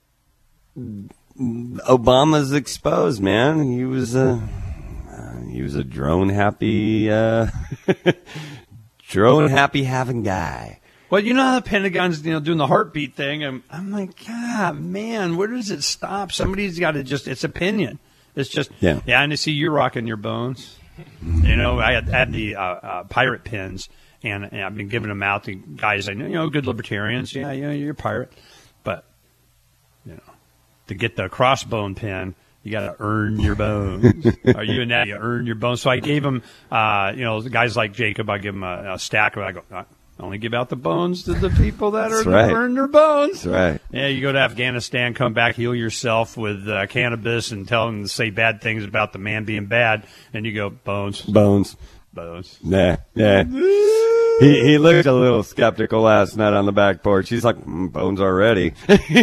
Obama's exposed, man. He was a drone happy having guy. Well, the Pentagon's doing the heartbeat thing, and I'm like, God, man, where does it stop? Somebody's got to it's opinion. It's just yeah. And I see you're rocking your bones. I had the pirate pins, and I've been giving them out to guys I know, good libertarians. Yeah, you're a pirate, but to get the crossbone pin, you got to earn your bones. Are you in that? You earn your bones. So I gave them, guys like Jacob, I give them a stack. I go, I only give out the bones to the people that are going to earn their bones. That's right. Yeah, you go to Afghanistan, come back, heal yourself with cannabis and tell them to say bad things about the man being bad, and you go, bones. Yeah. He looked a little skeptical last night on the back porch. He's like, bones already.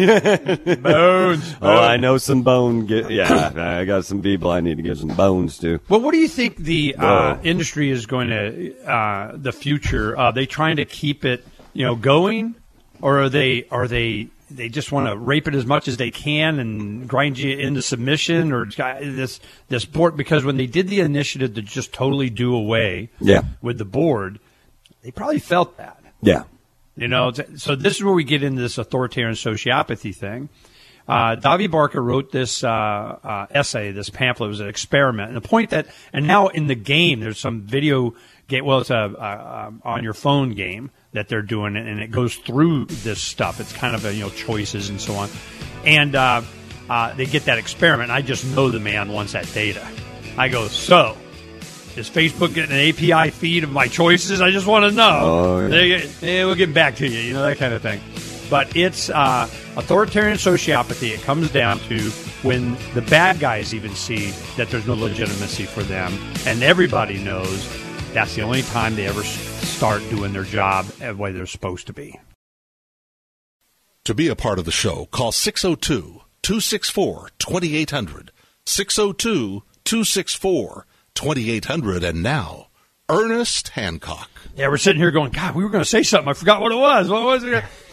Bones. Oh, I know some bone. I got some people I need to give some bones to. Well, what do you think the industry is going to, the future? Are they trying to keep it, going? Or are they just want to rape it as much as they can and grind you into submission, or this board? Because when they did the initiative to just totally do away with the board, they probably felt that. Yeah. So this is where we get into this authoritarian sociopathy thing. Davi Barker wrote this essay, this pamphlet. It was an experiment. And the point that, and now in the game, there's some video game, well, it's a on your phone game that they're doing, and it goes through this stuff. It's kind of choices and so on. And they get that experiment. I just know the man wants that data. I go, so is Facebook getting an API feed of my choices? I just want to know. Oh, yeah. We'll get back to you, that kind of thing. But it's authoritarian sociopathy. It comes down to when the bad guys even see that there's no legitimacy for them, and everybody knows that's the only time they ever start doing their job the way they're supposed to be. To be a part of the show, call 602-264-2800. 602-264-2800. 2800. And now, Ernest Hancock. Yeah, we're sitting here going, God, we were going to say something. I forgot what it was. What was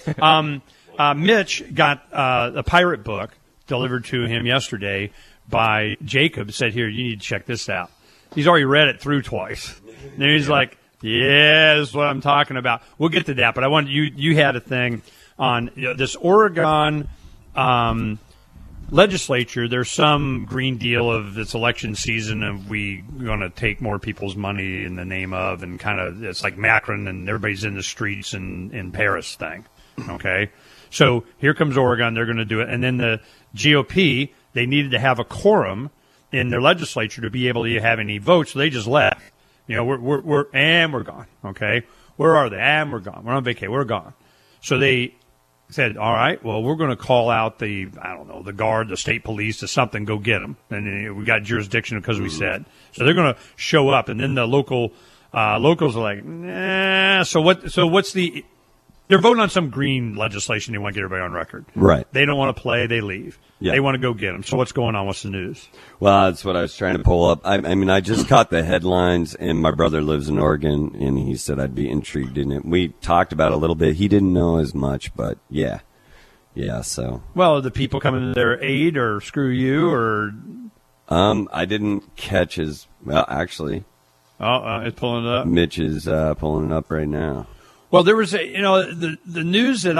it? Mitch got a pirate book delivered to him yesterday by Jacob. Said, here, you need to check this out. He's already read it through twice. And he's like, yeah, this is what I'm talking about. We'll get to that, but I wanted you had a thing on this Oregon legislature. There's some green deal of this election season, and we're going to take more people's money in the name of, and kind of it's like Macron and everybody's in the streets in Paris thing. Okay, so here comes Oregon. They're going to do it, and then the GOP, they needed to have a quorum in their legislature to be able to have any votes, so they just left. We're gone. Okay, where are they? And we're gone. We're on vacation. We're gone. So they said, all right, well, we're going to call out the guard, the state police, or something, go get them. And we got jurisdiction because we said. So they're going to show up, and then the locals are like, nah. So what's the? They're voting on some green legislation. They want to get everybody on record. Right. They don't want to play. They leave. Yeah. They want to go get them. So what's going on? What's the news? Well, that's what I was trying to pull up. I mean, I just caught the headlines, and my brother lives in Oregon, and he said I'd be intrigued in it. We talked about it a little bit. He didn't know as much, but yeah. So. Well, are the people coming to their aid, or screw you, or? I didn't catch his. Well, actually. It's pulling it up. Mitch is pulling it up right now. Well, there was the news that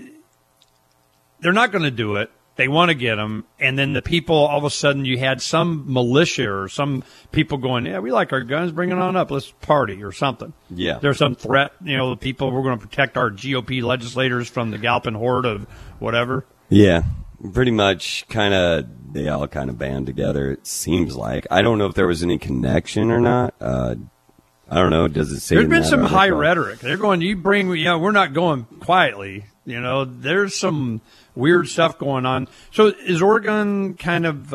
they're not going to do it. They want to get them, and then the people, all of a sudden, you had some militia or some people going, yeah, we like our guns, bring it on up, let's party or something. Yeah. There's some threat, the people, we're going to protect our GOP legislators from the galloping horde of whatever. Yeah, pretty much they all kind of band together, it seems like. I don't know if there was any connection or not. I don't know. Does it say? There's been some high rhetoric. They're going, we're not going quietly. There's some weird stuff going on. So is Oregon kind of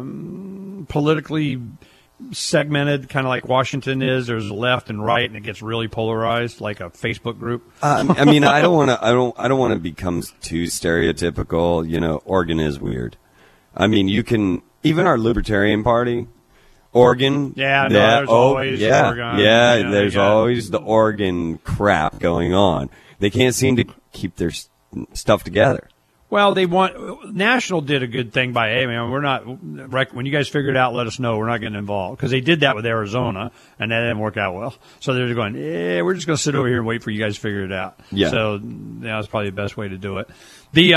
politically segmented, kind of like Washington is? There's left and right, and it gets really polarized, like a Facebook group. I mean, I don't want to become too stereotypical. Oregon is weird. I mean, even our Libertarian Party. Oregon. There's always Oregon. There's always the Oregon crap going on. They can't seem to keep their stuff together. Well, National did a good thing by, hey, man, we're not, when you guys figure it out, let us know. We're not getting involved. Because they did that with Arizona, and that didn't work out well. So they're going, we're just going to sit over here and wait for you guys to figure it out. Yeah. So that's probably the best way to do it. The,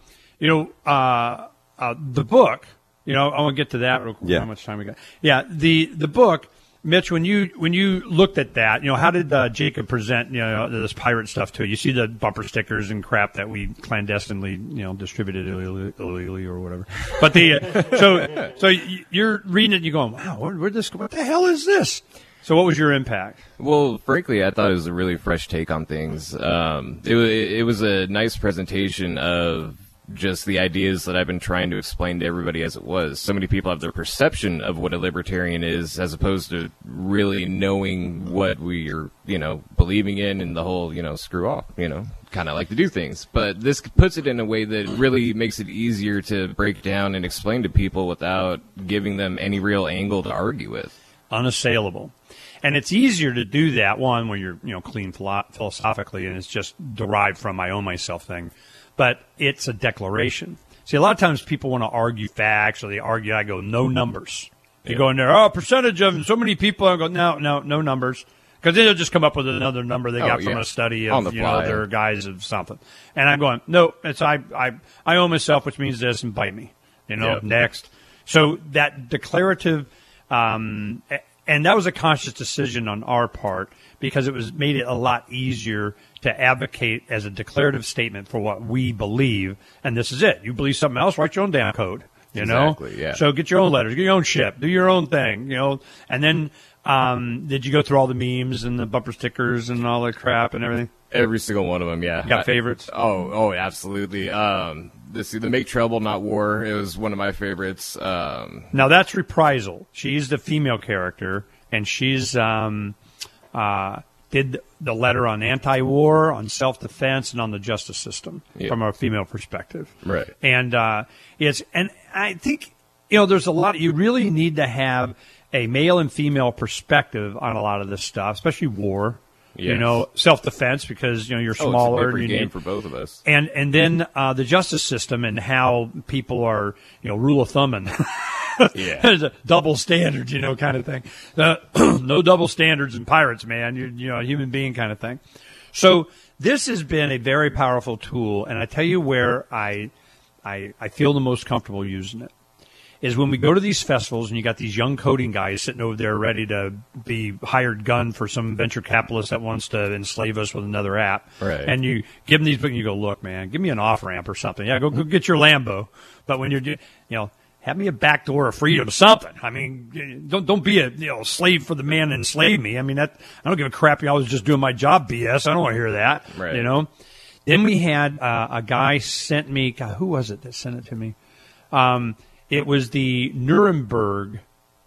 the book, I want to get to that real quick. Yeah. How much time we got? Yeah, the book, Mitch, when you looked at that, how did Jacob present, this pirate stuff to you? You see the bumper stickers and crap that we clandestinely, distributed illegally or whatever. But so you're reading it and you're going, wow, what the hell is this? So what was your impact? Well, frankly, I thought it was a really fresh take on things. It was a nice presentation of just the ideas that I've been trying to explain to everybody as it was. So many people have their perception of what a libertarian is as opposed to really knowing what we are, believing in and the whole, screw off, kind of like to do things. But this puts it in a way that really makes it easier to break down and explain to people without giving them any real angle to argue with. Unassailable. And it's easier to do that, one, when you're, clean philosophically, and it's just derived from my own myself thing. But it's a declaration. See, a lot of times people want to argue facts, or I go, no numbers. You go in there, percentage of so many people. I go, no numbers. Because then they'll just come up with another number they got from a study of, their guys of something. And I'm going, no, it's I owe myself, which means this, and bite me. Next. So that declarative, and that was a conscious decision on our part, because it made it a lot easier to advocate as a declarative statement for what we believe, and this is it. You believe something else, write your own damn code. Exactly, yeah. So get your own letters, get your own ship, do your own thing. And then did you go through all the memes and the bumper stickers and all that crap and everything? Every single one of them, yeah. You got favorites? Oh, absolutely. The Make Trouble, Not War. It was one of my favorites. Now that's Reprisal. She's the female character, and she's did the letter on anti-war, on self-defense, and on the justice system from a female perspective. Right. And and I think there's a lot. You really need to have a male and female perspective on a lot of this stuff, especially war. Yes. You know, self-defense because, you know, you're smaller. It's a and you game need, for both of us. and then the justice system and how people are, you know, rule of thumb and Yeah. there's a double standards, you know, kind of thing. No double standards in pirates, man. You're, you know, a human being kind of thing. So this has been a very powerful tool, and I tell you where I feel the most comfortable using it is when we go to these festivals and you got these young coding guys sitting over there ready to be hired gun for some venture capitalist that wants to enslave us with another app. Right. And you give them these books and you go, look, man, give me an off-ramp or something. Yeah, go get your Lambo. But when you're, you know, have me a backdoor of freedom, something. I mean, don't be a, you know, slave for the man that enslaved me. I mean, I don't give a crap. I was just doing my job, BS. I don't want to hear that. Right. You know. Then we had a guy sent me. God, who was it that sent it to me? It was the Nuremberg.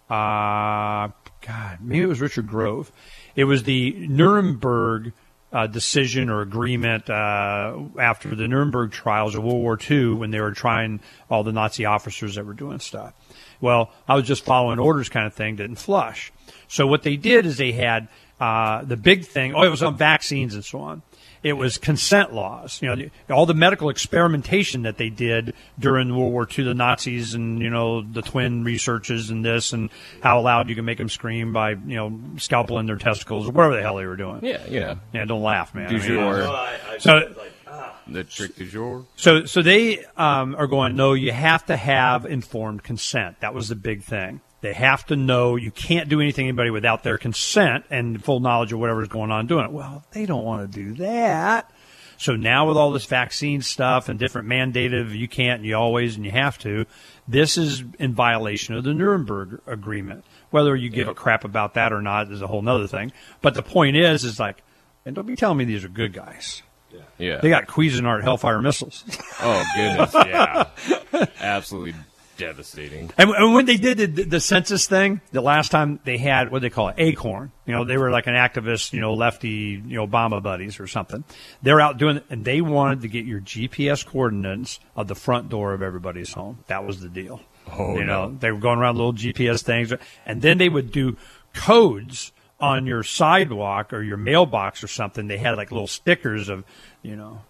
God, maybe it was Richard Grove. It was the Nuremberg decision or agreement after the Nuremberg trials of World War II when they were trying all the Nazi officers that were doing stuff. Well, I was just following orders kind of thing, didn't flush. So what they did is they had the big thing. Oh, it was on vaccines and so on. It was consent laws. You know, all the medical experimentation that they did during World War II, the Nazis and, you know, the twin researches and this and how loud you can make them scream by, you know, scalpeling their testicles or whatever the hell they were doing. Yeah, yeah. Yeah, don't laugh, man. Du jour. So, The trick du jour. so they are going, no, you have to have informed consent. That was the big thing. They have to know you can't do anything to anybody without their consent and full knowledge of whatever's going on doing it. Well, they don't want to do that. So now with all this vaccine stuff and different mandated, you can't and you always and you have to, this is in violation of the Nuremberg Agreement. Whether you give a crap about that or not is a whole other thing. But the point is like, and don't be telling me these are good guys. Yeah. They got Cuisinart Hellfire missiles. Oh, goodness, yeah. Absolutely devastating. And when they did the census thing, the last time they had, what do they call it, Acorn. You know, they were like an activist, you know, lefty, you know, Obama buddies or something. They're out doing it, and they wanted to get your GPS coordinates of the front door of everybody's home. That was the deal. Oh, you know, no. they were going around little GPS things, and then they would do codes on your sidewalk or your mailbox or something. They had like little stickers of, you know,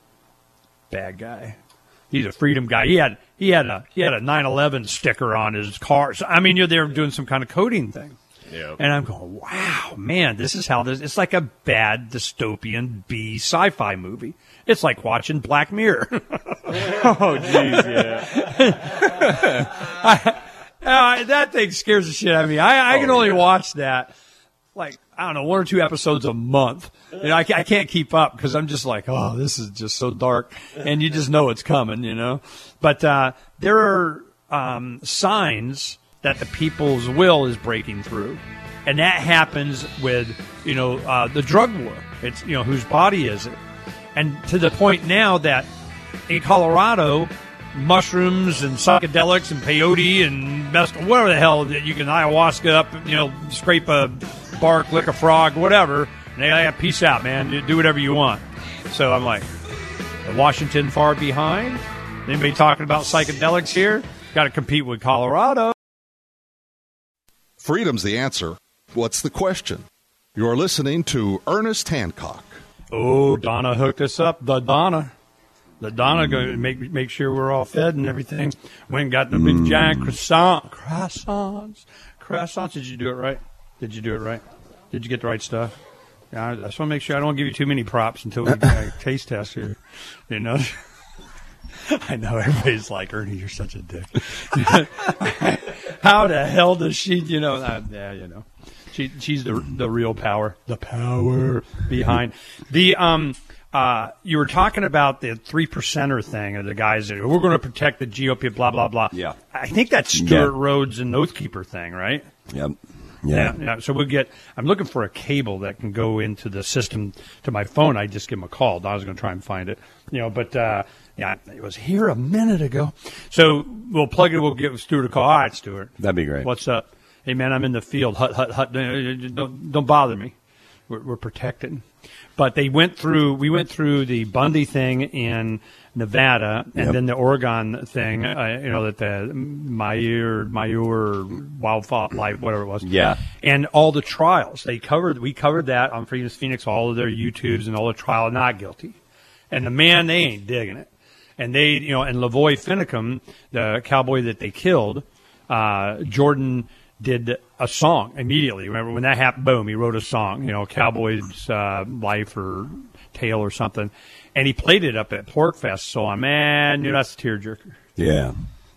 bad guy. He's a freedom guy. He had a 9/11 sticker on his car. So, I mean, they were doing some kind of coding thing. Yep. And I'm going, wow, man, this is how this. It's like a bad dystopian B sci-fi movie. It's like watching Black Mirror. Oh, jeez, yeah. That thing scares the shit out of me. I can only watch that, like, I don't know, 1 or 2 episodes a month. You know, I can't keep up because I'm just like, oh, this is just so dark, and you just know it's coming, you know. But there are signs that the people's will is breaking through, and that happens with, you know, the drug war. It's, you know, whose body is it, and to the point now that in Colorado, mushrooms and psychedelics and peyote and whatever the hell that you can ayahuasca up, you know, scrape a bark, lick a frog, whatever. And they got peace out, man. You do whatever you want. So I'm like, Washington far behind? Anybody talking about psychedelics here? Got to compete with Colorado. Freedom's the answer. What's the question? You're listening to Ernest Hancock. Oh, Donna hooked us up. The Donna going to make sure we're all fed and everything. Went and got the big giant croissants. Did you do it right? Did you get the right stuff? Yeah, I just want to make sure I don't give you too many props until we taste test here. You know, I know everybody's like, Ernie, you're such a dick. How the hell does she? You know, yeah, you know, she's the real power. The power behind the you were talking about the 3%er thing of the guys that we're going to protect the GOP, blah blah blah. Yeah, I think that's Stuart Rhodes and Oathkeeper thing, right? Yep. Yeah. So I'm looking for a cable that can go into the system to my phone. I just give him a call. I was going to try and find it, you know, but yeah, it was here a minute ago. So we'll plug it. We'll give Stuart a call. All right, Stuart. That'd be great. What's up? Hey, man, I'm in the field. Hut. Don't bother me. we're protected. But we went through the Bundy thing in Nevada, and then the Oregon thing, that the Mayur Wildlife, whatever it was. Yeah. And all the trials. We covered that on Freedom's Phoenix, all of their YouTubes and all the trial, not guilty. And the man, they ain't digging it. And they, and Lavoy Finicum, the cowboy that they killed, Jordan did a song immediately. Remember when that happened? Boom, he wrote a song, Cowboy's Life or Tale or something, and he played it up at Porkfest. So that's a tearjerker. Yeah.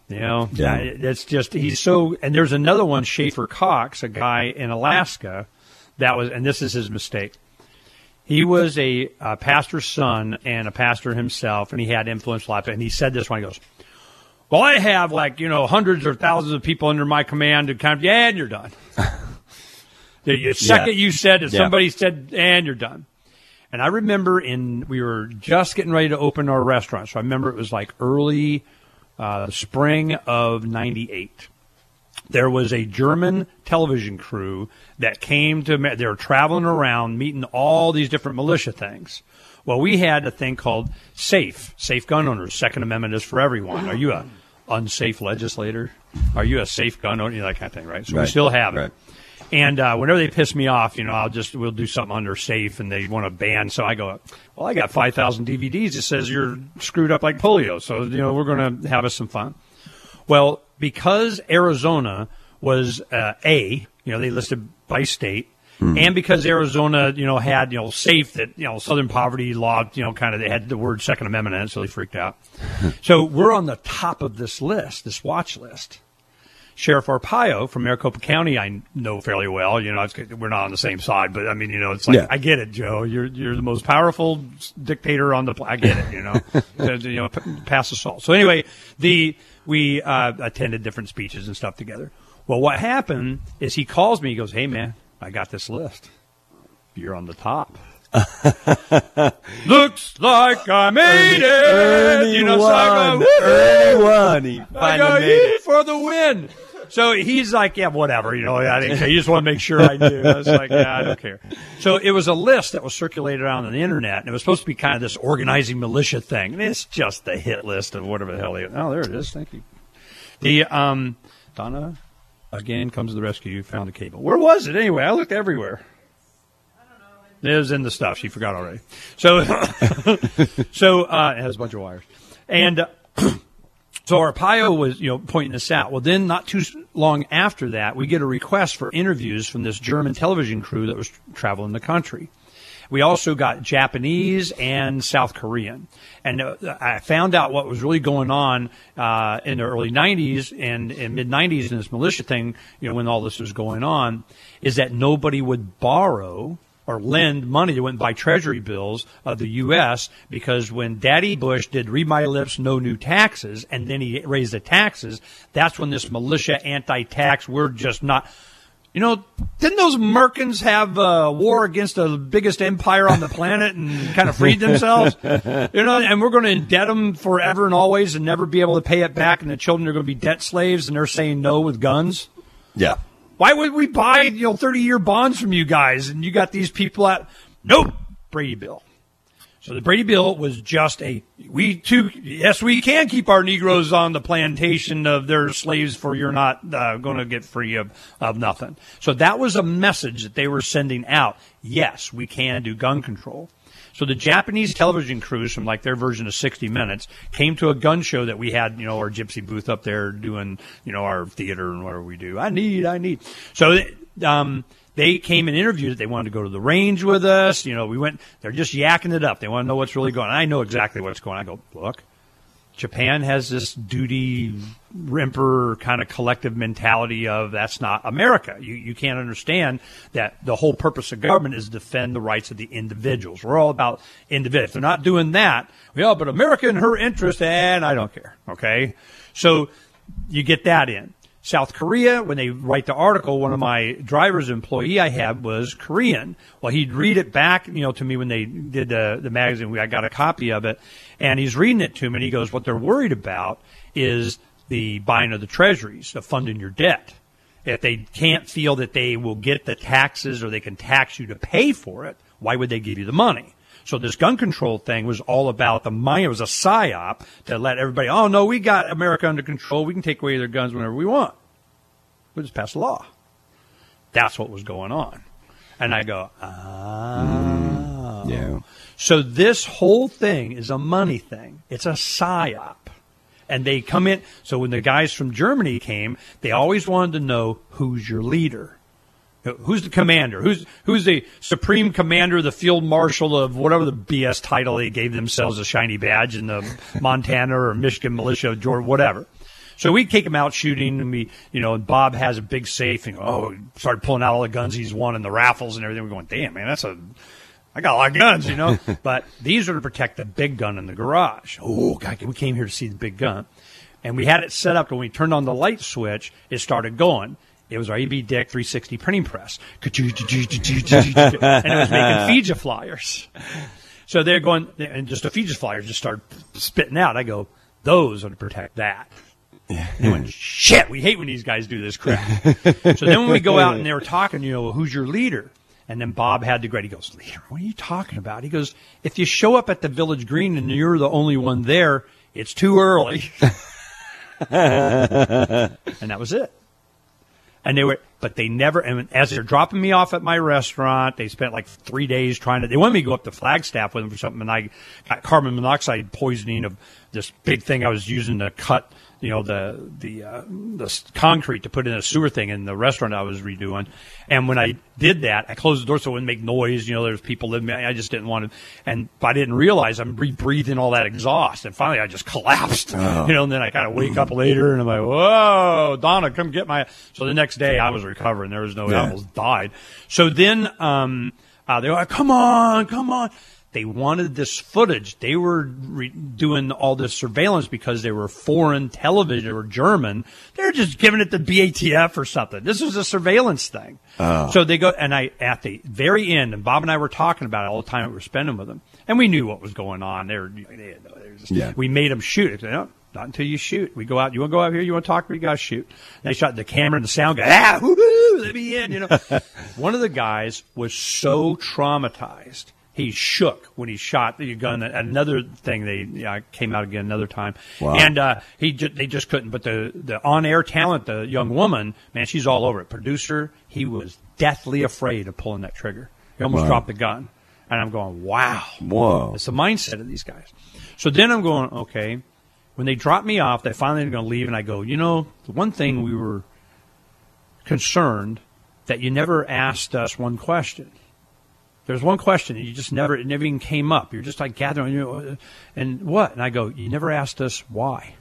It's just he's so. And there's another one, Schaefer Cox, a guy in Alaska, and this is his mistake. He was a pastor's son and a pastor himself, and he had influence a lot. And he said this one, he goes, well, I have hundreds or thousands of people under my command, and you're done. The second you said that somebody said, and you're done. And I remember we were just getting ready to open our restaurant. So I remember it was like early spring of 98. There was a German television crew that came they were traveling around, meeting all these different militia things. Well, we had a thing called Safe Gun Owners. Second Amendment is for everyone. Are you a unsafe legislator? Are you a safe gun owner? That kind of thing, right? So we still have it. Right. And whenever they piss me off, we'll do something under safe, and they want to ban. So I go, well, I got 5,000 DVDs that says you're screwed up like polio. So, we're going to have us some fun. Well, because Arizona was they listed by state, and because Arizona, had, safe that, Southern Poverty Law, they had the word Second Amendment in it, so they freaked out. So we're on the top of this list, this watch list. Sheriff Arpaio from Maricopa County, I know fairly well. We're not on the same side, but it's like, I get it, Joe. You're the most powerful dictator on the planet. I get it, pass the salt. So anyway, we attended different speeches and stuff together. Well, what happened is he calls me. He goes, hey, man, I got this list. You're on the top. Looks like I made it. Ernie won. He finally made it. For the win. So he's like, yeah, whatever. I didn't care. You just want to make sure I do. I was like, yeah, I don't care. So it was a list that was circulated around on the internet, and it was supposed to be kind of this organizing militia thing. And it's just the hit list of whatever the hell they. Oh, there it is. Thank you. The Donna again comes to the rescue. Found the cable. Where was it anyway? I looked everywhere. It was in the stuff. She forgot already. So, it has a bunch of wires. And so Arpaio was, pointing this out. Well, then not too long after that, we get a request for interviews from this German television crew that was traveling the country. We also got Japanese and South Korean. And I found out what was really going on in the early 90s and mid-90s in this militia thing, when all this was going on, is that nobody would borrow or lend money. They wouldn't buy treasury bills of the U.S. because when Daddy Bush did read my lips, no new taxes, and then he raised the taxes, that's when this militia anti-tax, we're just not... didn't those Merkins have a war against the biggest empire on the planet and kind of freed themselves? And we're going to indebt them forever and always and never be able to pay it back, and the children are going to be debt slaves, and they're saying no with guns? Yeah. Why would we buy, 30-year bonds from you guys? And you got these people out. Nope. Brady Bill. So the Brady Bill was just we can keep our Negroes on the plantation of their slaves, for you're not going to get free of nothing. So that was a message that they were sending out. Yes, we can do gun control. So the Japanese television crews from their version of 60 Minutes came to a gun show that we had, our gypsy booth up there doing, our theater and whatever we do. I need. So they came and interviewed it. They wanted to go to the range with us. We went, they're just yakking it up. They want to know what's really going on. I know exactly what's going on. I go, look, Japan has this duty emperor kind of collective mentality of that's not America. You can't understand that the whole purpose of government is to defend the rights of the individuals. We're all about individuals. If they're not doing that, but America in her interest, and I don't care. Okay? So you get that in. South Korea, when they write the article, one of my driver's employee I had was Korean. Well, he'd read it back, to me when they did the magazine. I got a copy of it, and he's reading it to me, and he goes, what they're worried about is the buying of the treasuries, the funding your debt. if they can't feel that they will get the taxes or they can tax you to pay for it, why would they give you the money? So this gun control thing was all about the money. It was a psyop to let everybody, oh, no, we got America under control. We can take away their guns whenever we want. We'll just pass a law. That's what was going on. And I go, oh. Yeah. So this whole thing is a money thing. It's a psyop. And they come in. So when the guys from Germany came, they always wanted to know, who's your leader? Who's the commander? Who's the supreme commander, the field marshal of whatever the BS title they gave themselves, a shiny badge in the Montana or Michigan militia, Georgia, whatever. So we take him out shooting, and and Bob has a big safe, and started pulling out all the guns he's won and the raffles and everything. We're going, damn, man, I got a lot of guns, But these are to protect the big gun in the garage. Oh, God, we came here to see the big gun. And we had it set up, when we turned on the light switch, it started going. It was our A.B. Dick 360 printing press. And it was making Fija flyers. So they're going, and just the Fija flyers just started spitting out. I go, those are to protect that. And they went, shit, we hate when these guys do this crap. So then when we go out and they were talking, who's your leader? And then Bob had to go, he goes, leader, what are you talking about? He goes, if you show up at the Village Green and you're the only one there, it's too early. And that was it. And they never, and as they're dropping me off at my restaurant, they spent like 3 days they wanted me to go up to Flagstaff with them for something, and I got carbon monoxide poisoning of this big thing I was using to cut, the concrete to put in a sewer thing in the restaurant I was redoing. And when I did that, I closed the door so it wouldn't make noise. There's people living. I just didn't want to. But I didn't realize I'm breathing all that exhaust. And finally, I just collapsed. And then I kind of wake up later, and I'm like, "Whoa, Donna, come get my." So the next day, I was recovering. There was no animals died. So then they were like, "Come on." They wanted this footage. They were doing all this surveillance because they were foreign television or German. They're just giving it to BATF or something. This was a surveillance thing. So they go, and at the very end, and Bob and I were talking about it all the time we were spending with them, and we knew what was going on. We made them shoot. They said, no, not until you shoot. We go out. You want to go out here? You want to talk? We got to shoot. And they shot the camera and the sound. Go, woo-hoo, let me in. One of the guys was so traumatized. He shook when he shot the gun. Another thing, they came out again another time. Wow. And they just couldn't. But the on-air talent, the young woman, man, she's all over it. Producer, he was deathly afraid of pulling that trigger. He almost dropped the gun. And I'm going, wow. Whoa. It's the mindset of these guys. So then I'm going, okay. When they drop me off, they finally are going to leave. And I go, the one thing we were concerned that you never asked us one question. There's one question, and it never even came up. You're just like gathering, and what? And I go, you never asked us why.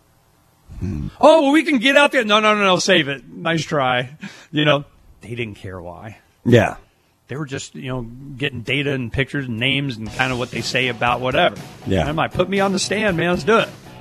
Oh, well, we can get out there. No, save it. Nice try. They didn't care why. Yeah. They were just, getting data and pictures and names and kind of what they say about whatever. Yeah. And I'm like, put me on the stand, man. Let's do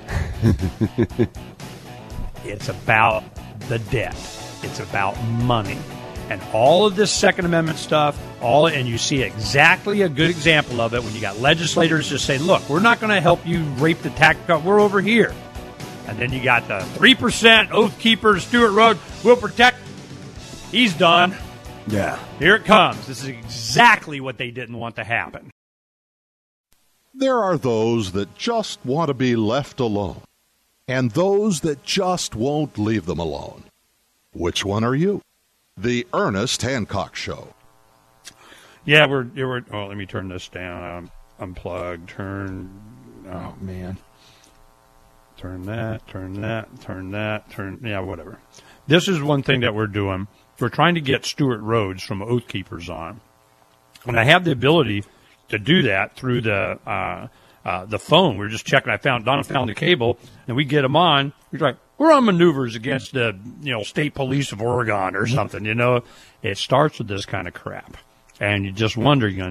it. It's about the debt. It's about money. And all of this Second Amendment stuff, and you see exactly a good example of it when you got legislators just saying, look, we're not going to help you rape the tax cut. We're over here. And then you got the 3% Oath Keeper, Stewart Road, will protect. He's done. Yeah. Here it comes. This is exactly what they didn't want to happen. There are those that just want to be left alone, and those that just won't leave them alone. Which one are you? The Ernest Hancock Show. Yeah, we're. Oh, let me turn this down. Unplug. Oh man. Turn that. Yeah, whatever. This is one thing that we're doing. We're trying to get Stewart Rhodes from Oath Keepers on, and I have the ability to do that through the phone. We're just checking. Donna found the cable, and we get him on. He's like, we're on maneuvers against the state police of Oregon or something. It starts with this kind of crap, and you just wonder, I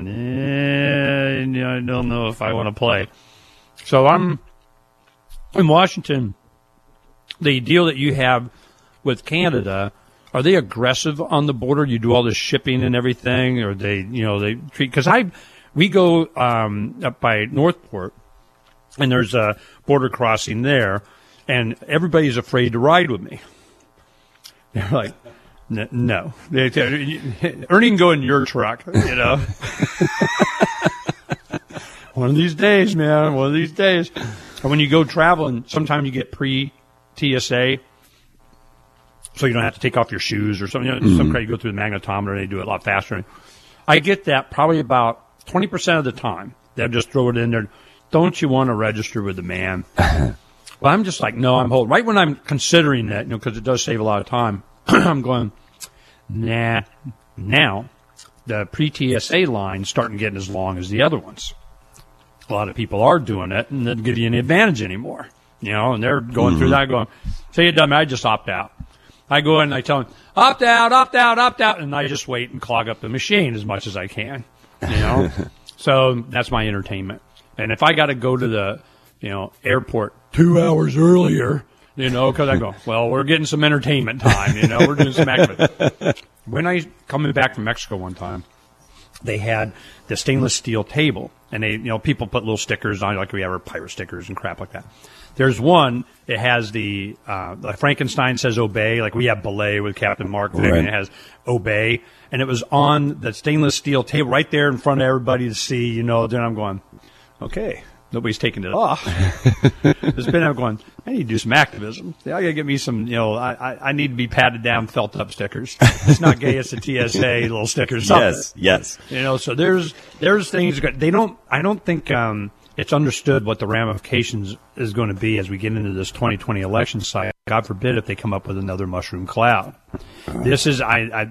don't know if I want to play. So I'm in Washington. The deal that you have with Canada, are they aggressive on the border? You do all this shipping and everything, or they treat? Because we go up by Northport, and there's a border crossing there. And everybody's afraid to ride with me. They're like, No. Ernie can go in your truck, you know. One of these days, man. One of these days. And when you go traveling, sometimes you get pre-TSA, so you don't have to take off your shoes or something. You know, some kind you go through the magnetometer, and they do it a lot faster. I get that probably about 20% of the time. They'll just throw it in there. Don't you want to register with the man? Well, I'm just like, no, I'm holding. Right when I'm considering that, you know, because it does save a lot of time, I'm going, nah. Now, the pre-TSA line's starting getting as long as the other ones. A lot of people are doing it, and doesn't give you any advantage anymore. You know, and they're going through that going, say it doesn't matter, I just opt out. I go in and I tell them, opt out, opt out, opt out, and I just wait and clog up the machine as much as I can. You know? So that's my entertainment. And if I got to go to the, you know, airport 2 hours earlier, you know, because I go, well, we're getting some entertainment time, you know, we're doing some activity. When I coming back from Mexico one time, they had the stainless steel table, and they, you know, people put little stickers on, like we have our pirate stickers and crap like that. There's one, it has the Frankenstein says obey, like we have belay with Captain Mark, right. And it has obey, and it was on the stainless steel table right there in front of everybody to see, you know. Then I'm going, okay, nobody's taking it off. I'm going, I need to do some activism. I got to get me some, you know, I need to be patted down, felt up stickers. It's not gay, it's a TSA little stickers. Yes. You know, so there's things, I don't think, it's understood what the ramifications is going to be as we get into this 2020 election cycle. God forbid if they come up with another mushroom cloud. This is,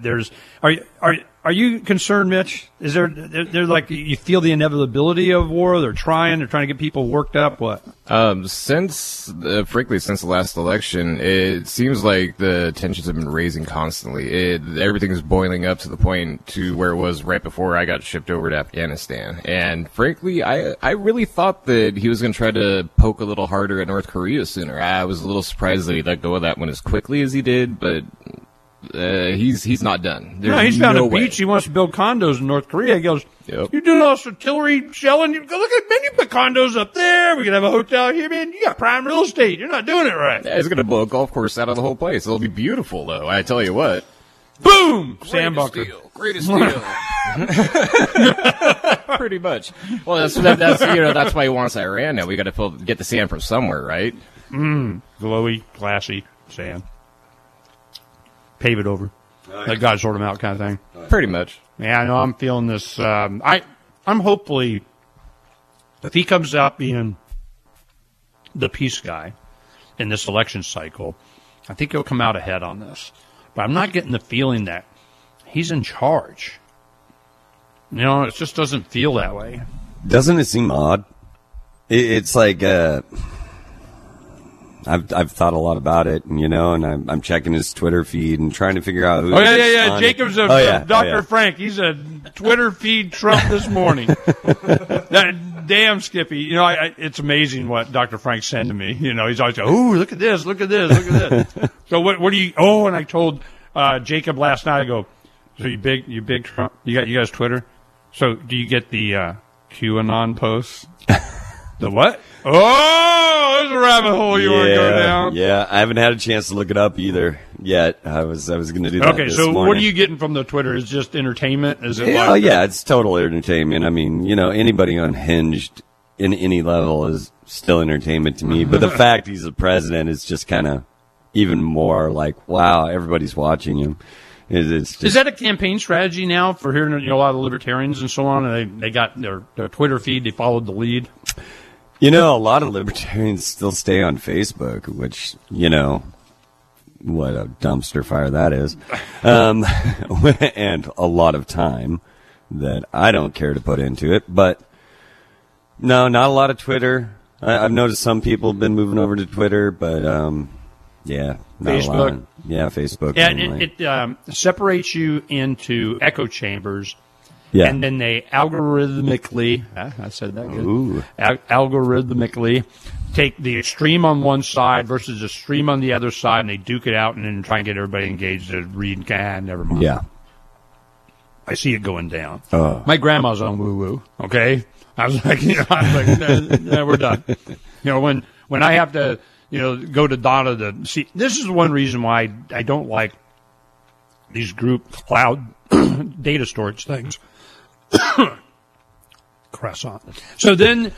are you concerned, Mitch? Is they're like, you feel the inevitability of war? They're trying to get people worked up? What? Frankly, since the last election, it seems like the tensions have been raising constantly. Everything is boiling up to the point to where it was right before I got shipped over to Afghanistan. And frankly, I really thought that he was going to try to poke a little harder at North Korea sooner. I was a little surprised that he let go of that one as quickly as he did, but he's not done. No, he's found a beach. He wants to build condos in North Korea. He goes, yep. You're doing all this artillery shelling. You go, look at, man, you put condos up there. We can have a hotel here, man. You got prime real estate. You're not doing it right. Yeah, he's going to blow a golf course out of the whole place. It'll be beautiful, though. I tell you what. Boom! Sand bunker. Greatest deal. Pretty much. Well, that's why he wants Iran now. We got to get the sand from somewhere, right? Glowy, glassy sand. Pave it over. Let God sort them out kind of thing. Pretty much. Yeah, I know. I'm feeling this. I'm hopefully, if he comes out being the peace guy in this election cycle, I think he'll come out ahead on this. But I'm not getting the feeling that he's in charge. You know, it just doesn't feel that way. Doesn't it seem odd? It's like I've thought a lot about it, and you know, and I'm checking his Twitter feed and trying to figure out who. Oh yeah. Jacob's Dr. Frank. He's a Twitter feed Trump this morning. That damn Skippy. You know, it's amazing what Dr. Frank sent to me. You know, he's always like, "Oh, look at this, look at this, look at this." So what do you? Oh, and I told Jacob last night. I go, so you big Trump? You guys Twitter? So do you get the QAnon posts? The what? Oh, there's a rabbit hole you want to go down. Yeah, I haven't had a chance to look it up either yet. I was going to do that. Okay, so morning. What are you getting from the Twitter? Is it just entertainment? Is it? Yeah, it's total entertainment. I mean, you know, anybody unhinged in any level is still entertainment to me. But the fact he's the president is just kind of even more like, wow, everybody's watching him. Is that a campaign strategy now for hearing a lot of libertarians and so on? And they got their Twitter feed. They followed the lead. You know, a lot of libertarians still stay on Facebook, which, you know, what a dumpster fire that is. And a lot of time that I don't care to put into it. But, no, not a lot of Twitter. I've noticed some people have been moving over to Twitter, but, yeah, not Facebook. A lot. Yeah, Facebook. Yeah, it separates you into echo chambers. Yeah. And then they algorithmically, I said that good. Ooh. Algorithmically take the extreme on one side versus the extreme on the other side, and they duke it out and then try and get everybody engaged to read. Never mind. Yeah. I see it going down. My grandma's on woo-woo, okay? I was like, no, we're done. You know, when I have to, you know, go to Donna to see, this is one reason why I don't like these group cloud data storage things. Croissant. So then,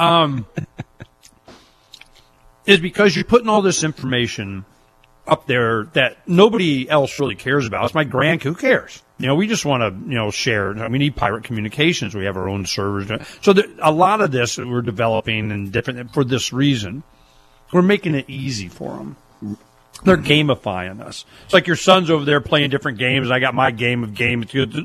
is because you're putting all this information up there that nobody else really cares about. It's my grandkids. Who cares? We just want to, share. We need pirate communications. We have our own servers. So a lot of this we're developing and different for this reason. We're making it easy for them. They're gamifying us. It's like your son's over there playing different games. I got my game of games. It's a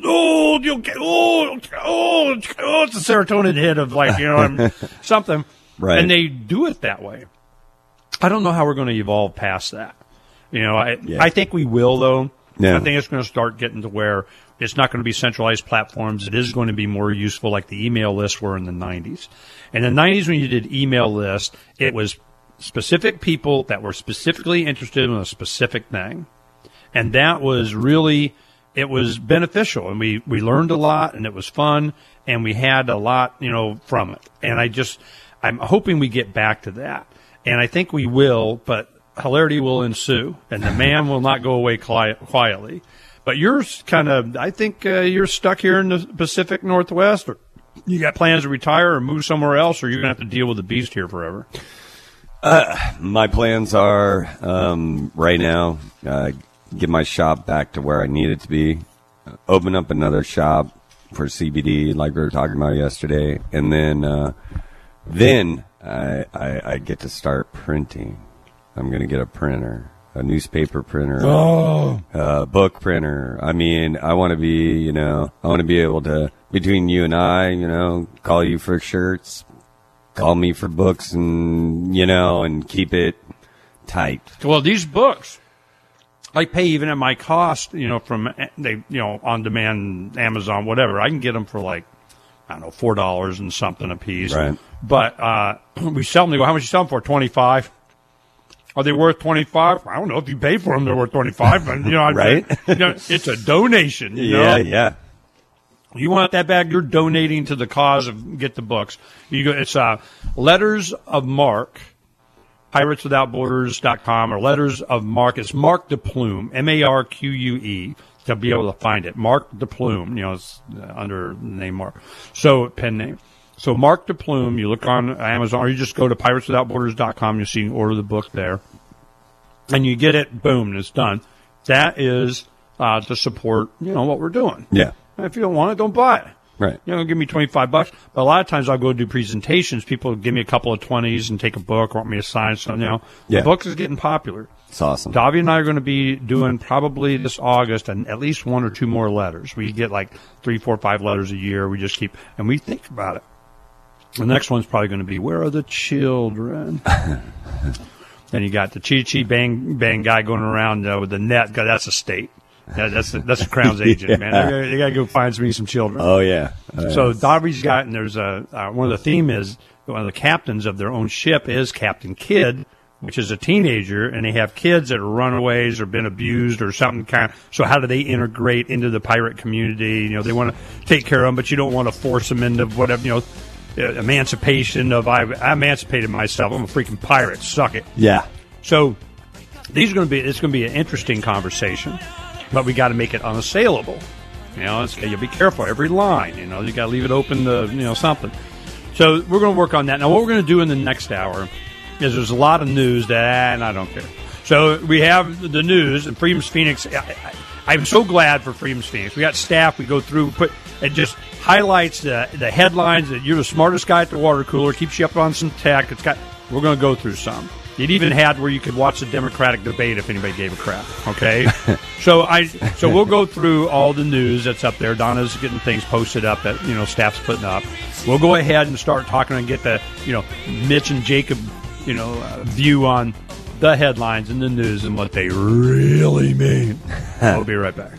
serotonin hit of something. Right. And they do it that way. I don't know how we're going to evolve past that. I think we will, though. Yeah. I think it's going to start getting to where it's not going to be centralized platforms. It is going to be more useful like the email lists were in the 90s. In the 90s, when you did email lists, it was specific people that were specifically interested in a specific thing. And that was really, it was beneficial. And we learned a lot, and it was fun, and we had a lot, from it. And I'm hoping we get back to that. And I think we will, but hilarity will ensue, and the man will not go away quietly. But you're I think you're stuck here in the Pacific Northwest, or you got plans to retire or move somewhere else, or you're going to have to deal with the beast here forever. My plans are, right now, get my shop back to where I need it to be, open up another shop for CBD like we were talking about yesterday, and then I get to start printing. I'm going to get a printer, a newspaper printer, a book printer. I mean, I want to be, I want to be able to, between you and I, call you for shirts, call me for books, and, and keep it tight. Well, these books, I pay even at my cost, from on demand, Amazon, whatever. I can get them for $4 and something a piece. Right. But we sell them. They go, how much you sell them for? $25. Are they worth $25? I don't know. If you pay for them, they're worth $25. But right? It's a donation. Yeah. You want that bag? You're donating to the cause of get the books. You go. It's Letters of Mark, PiratesWithoutBorders.com, or Letters of Mark. It's Mark DePlume, MARQUE. To be able to find it, Mark DePlume. It's under the name Mark. So pen name. So Mark DePlume, you look on Amazon, or you just go to PiratesWithoutBorders.com, you see order the book there. And you get it, boom, and it's done. That is to support, what we're doing. Yeah. If you don't want it, don't buy it. Right. Give me $25. But a lot of times I'll go do presentations. People give me a couple of 20s and take a book, want me to sign something, Yeah. The book is getting popular. It's awesome. Davy and I are going to be doing probably this August and at least 1 or 2 more letters. We get 3, 4, 5 letters a year. We just keep, and we think about it. The next one's probably going to be, where are the children? Then you got the Chi Bang Bang guy going around with the net. God, that's a state. That's the Crown's agent, man. You got to go find me some children. Oh, yeah. So Davi's got, and there's one of the theme is, one of the captains of their own ship is Captain Kidd, which is a teenager, and they have kids that are runaways or been abused or something so how do they integrate into the pirate community? They want to take care of them, but you don't want to force them into whatever, emancipation of, I emancipated myself. I'm a freaking pirate. Suck it. Yeah. So it's going to be an interesting conversation, but we got to make it unassailable. You be careful every line. You got to leave it open to something. So we're going to work on that. Now, what we're going to do in the next hour is there's a lot of news that I don't care. So we have the news and Freedom's Phoenix. I'm so glad for Freedom's Phoenix. We got staff. We go through, it just highlights the headlines that you're the smartest guy at the water cooler. Keeps you up on some tech. We're going to go through some. It even had where you could watch the Democratic debate if anybody gave a crap. Okay, so we'll go through all the news that's up there. Donna's getting things posted up that staff's putting up. We'll go ahead and start talking and get the Mitch and Jacob view on the headlines and the news and what they really mean. We'll be right back.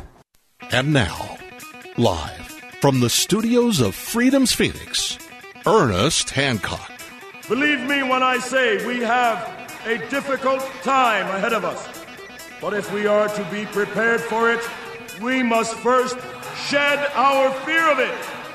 And now, live from the studios of Freedom's Phoenix, Ernest Hancock. Believe me when I say we have a difficult time ahead of us. But if we are to be prepared for it, we must first shed our fear of it.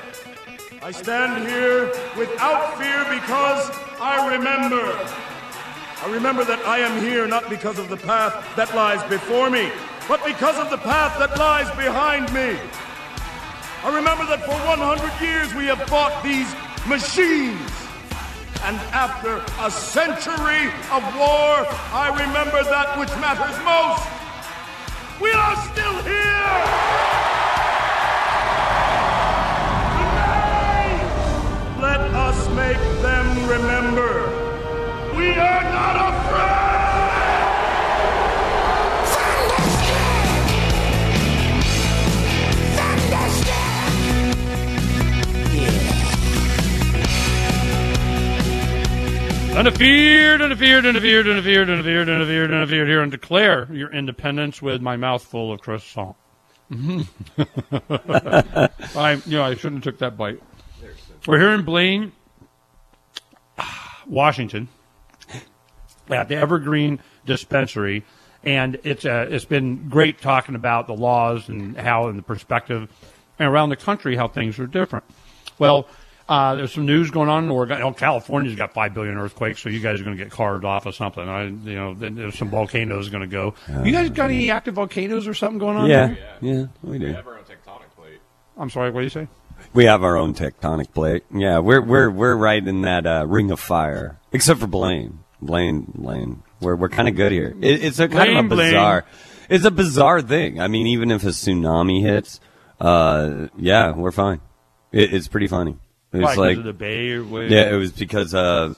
I stand here without fear because I remember that I am here not because of the path that lies before me, but because of the path that lies behind me. I remember that for 100 years we have fought these machines. And after a century of war, I remember that which matters most. We are still here! Today, let us make them remember. We are not afraid! Undefeated here and declare your independence with my mouth full of croissant. I shouldn't have took that bite. We're here in Blaine, Washington, at the Evergreen Dispensary, and it's been great talking about the laws and how, in the perspective and around the country, how things are different. Well, there's some news going on in Oregon. California's got 5 billion earthquakes, so you guys are going to get carved off of something. There's some volcanoes going to go. You guys got any active volcanoes or something going on? Yeah, we do. We have our own tectonic plate. I'm sorry, what do you say? We have our own tectonic plate. Yeah, we're right in that ring of fire, except for Blaine. Blaine. We're kind of good here. It's a kind of a bizarre. It's a bizarre thing. I mean, even if a tsunami hits, we're fine. It's pretty funny. It was like, of the bay or what? Yeah, it was because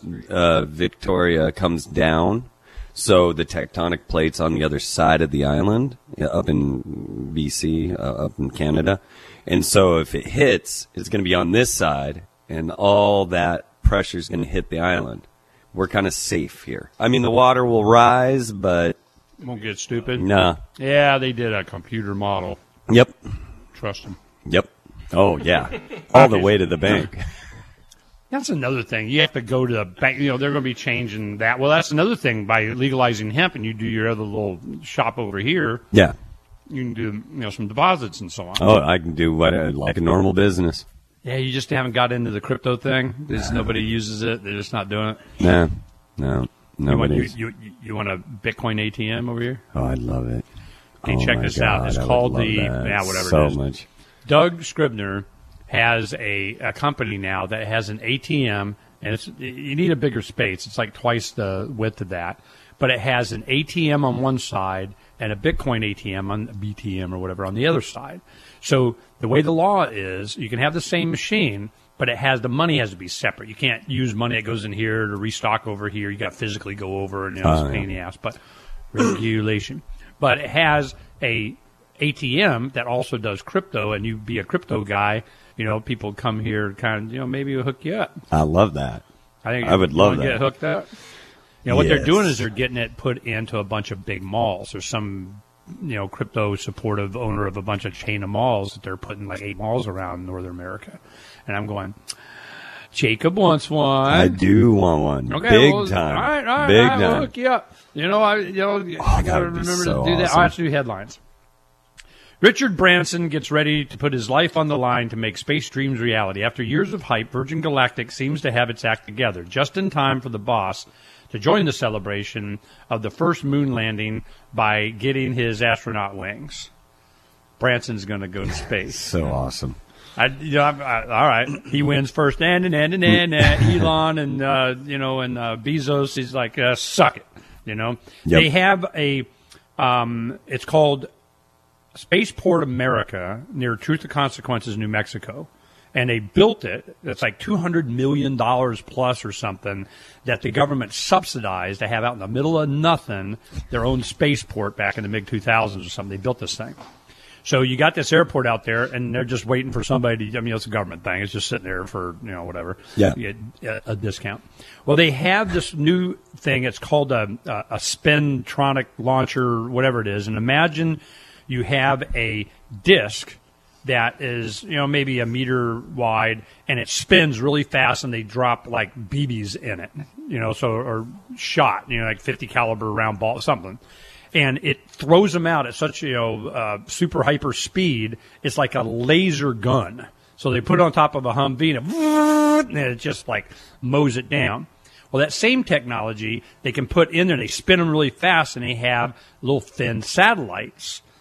Victoria comes down, so the tectonic plate's on the other side of the island, up in BC, up in Canada. And so if it hits, it's going to be on this side, and all that pressure is going to hit the island. We're kind of safe here. I mean, the water will rise, but... Won't get stupid? Nah. Yeah, they did a computer model. Yep. Trust them. Yep. Oh, yeah. All the way to the bank. That's another thing. You have to go to the bank. They're going to be changing that. Well, that's another thing. By legalizing hemp and you do your other little shop over here, yeah, you can do some deposits and so on. Oh, I can do like a normal business. Yeah, you just haven't got into the crypto thing. There's nobody uses it. They're just not doing it. No. Nobody. You want a Bitcoin ATM over here? Oh, I'd love it. Okay, check this out. It's called whatever so it is. Much. Doug Scribner has a company now that has an ATM, and you need a bigger space. It's like twice the width of that. But it has an ATM on one side and a Bitcoin ATM on BTM or whatever on the other side. So the way the law is, you can have the same machine, but the money has to be separate. You can't use money that goes in here to restock over here. You got to physically go over, and it's a pain in the ass. But regulation. But it has a ATM that also does crypto, and you be a crypto guy, people come here kind of, maybe we'll hook you up. I love that. I would love that. Get hooked up. What they're doing is they're getting it put into a bunch of big malls. There's some, crypto supportive owner of a bunch of chain of malls that they're putting like 8 malls around Northern America. And I'm going, Jacob wants one. I do want one. Okay, big time. All right. Big time. We'll hook you up. I got to remember to do that. Awesome. I have to do headlines. Richard Branson gets ready to put his life on the line to make space dreams reality. After years of hype, Virgin Galactic seems to have its act together, just in time for the boss to join the celebration of the first moon landing by getting his astronaut wings. Branson's going to go to space. So awesome. All right. He wins first, and Elon and Bezos. He's like, suck it. Yep. They have it's called Spaceport America near Truth or Consequences, New Mexico. And they built it. It's like $200 million plus or something that the government subsidized to have out in the middle of nothing, their own spaceport back in the mid-2000s or something. They built this thing. So you got this airport out there, and they're just waiting for somebody to, it's a government thing. It's just sitting there for, whatever. Yeah. You get a discount. Well, they have this new thing. It's called a Spintronic launcher, whatever it is. And imagine you have a disc that is, maybe a meter wide, and it spins really fast, and they drop like BBs in it, or shot, like 50 caliber round ball, something. And it throws them out at such, super hyper speed. It's like a laser gun. So they put it on top of a Humvee, and it just like mows it down. Well, that same technology they can put in there. They spin them really fast, and they have little thin satellites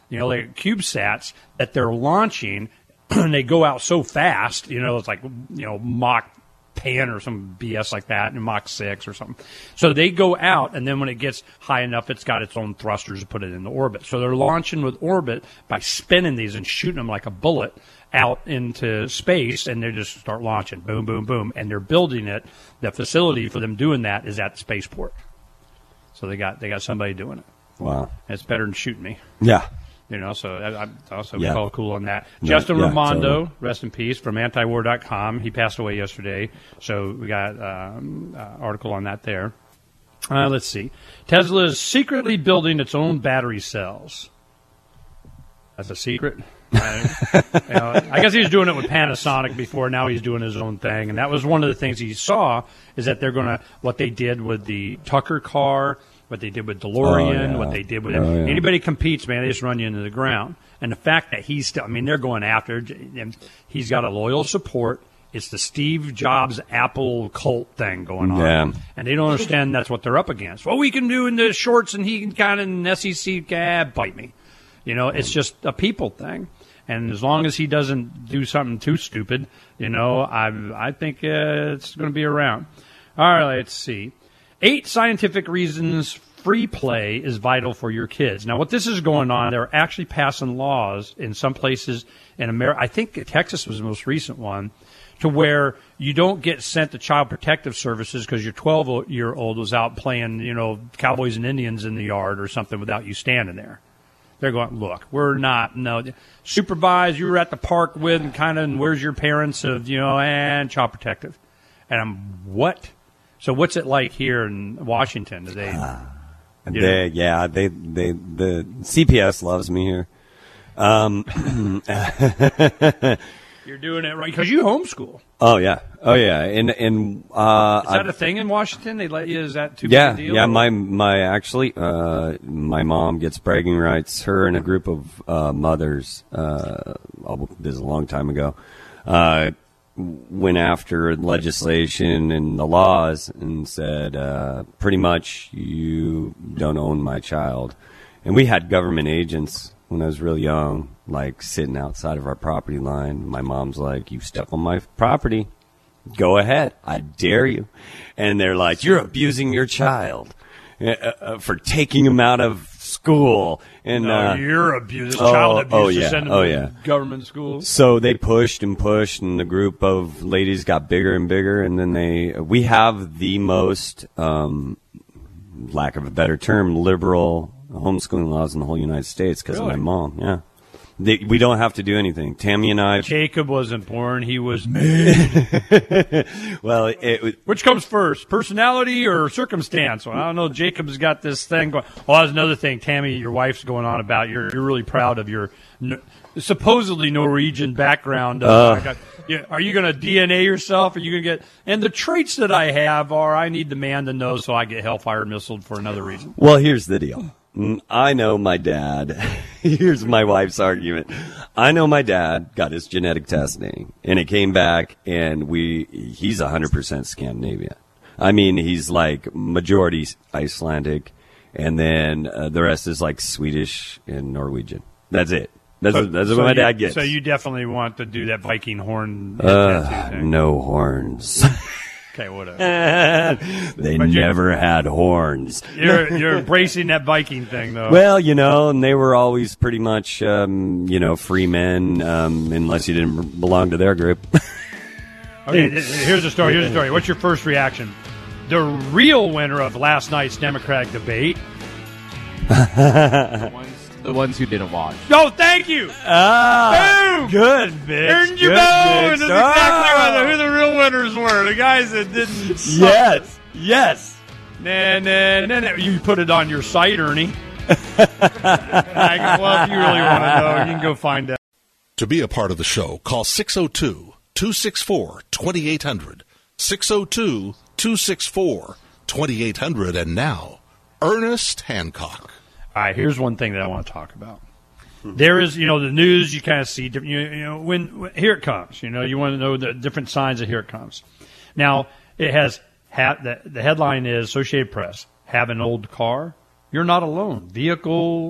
like CubeSats that they're launching, and they go out so fast, it's like, Mach 10 or some BS like that, and Mach 6 or something. So they go out, and then when it gets high enough, it's got its own thrusters to put it into orbit. So they're launching with orbit by spinning these and shooting them like a bullet out into space, and they just start launching, boom, boom, boom, and they're building it. The facility for them doing that is at the spaceport. So they got somebody doing it. Wow. And it's better than shooting me. Yeah. So I'm also Yeah. call cool on that. Yeah, Justin yeah, Raimondo, totally. rest in peace, from antiwar.com. He passed away yesterday. So we got article on that there. Let's see. Tesla is secretly building its own battery cells. That's a secret. I guess he was doing it with Panasonic before. Now he's doing his own thing. And that was one of the things he saw, is that they're going to, what they did with the Tucker car, what they did with DeLorean, what they did with anybody competes, man, they just run you into the ground. And the fact that he's still, they're going after him. He's got a loyal support. It's the Steve Jobs Apple cult thing going on. Yeah. And they don't understand that's what they're up against. What we can do in the shorts, and he can kind of in the SEC, bite me. It's just a people thing. And as long as he doesn't do something too stupid, I think it's going to be around. All right, let's see. 8 scientific reasons free play is vital for your kids. Now, what this is going on, they're actually passing laws in some places in America. I think Texas was the most recent one, to where you don't get sent to Child Protective Services because your 12-year-old was out playing, Cowboys and Indians in the yard or something without you standing there. They're going, look, we're not, supervised, you were at the park with, and where's your parents of, and Child Protective. And I'm, what? So what's it like here in Washington? Do they? The CPS loves me here. You're doing it right because you homeschool. Oh yeah, and Is that a thing in Washington? They let you? Is that too big a deal? Yeah. My mom gets bragging rights. Her and a group of mothers. This is a long time ago. Went after legislation and the laws and said, pretty much, you don't own my child. And we had government agents when I was real young, like sitting outside of our property line. My mom's like, you step on my property, go ahead, I dare you. And they're like, you're abusing your child for taking him out of school. And you're abusing child abuse to send them to government schools. So they pushed and pushed, and the group of ladies got bigger and bigger, and then we have the most, lack of a better term, liberal homeschooling laws in the whole United States because of my mom. Yeah. We don't have to do anything. Tammy and I. Jacob wasn't born; he was made. Well, which comes first, personality or circumstance? Well, I don't know. Jacob's got this thing going. Well, that's another thing. Tammy, your wife's going on about. You're really proud of your supposedly Norwegian background. Are you going to DNA yourself? Are you going to get? And the traits that I have are: I need the man to know, so I get Hellfire missiled for another reason. Well, here's the deal. I know my dad. Here's my wife's argument. I know my dad got his genetic testing, and it came back, and he's 100% Scandinavian. I mean, he's like majority Icelandic, and then the rest is like Swedish and Norwegian. That's it. That's what my dad gets. So you definitely want to do that Viking horn tattoo thing. No horns. Okay, whatever. They never had horns. You're embracing that Viking thing, though. Well, and they were always pretty much, free men, unless you didn't belong to their group. Okay, here's the story. What's your first reaction? The real winner of last night's Democratic debate. The ones who didn't watch. No, thank you. Boom. Good, bitch. Earned you bones. That's exactly who the real winners were. The guys that didn't. Yes. Nah. You put it on your site, Ernie. Well, if you really want to know, you can go find out. To be a part of the show, call 602-264-2800. 602-264-2800. And now, Ernest Hancock. All right, here's one thing that I want to talk about. There is, the news, you kind of see different, when here it comes, you want to know the different signs of here it comes. Now, it has, the headline is Associated Press, have an old car? You're not alone. Vehicle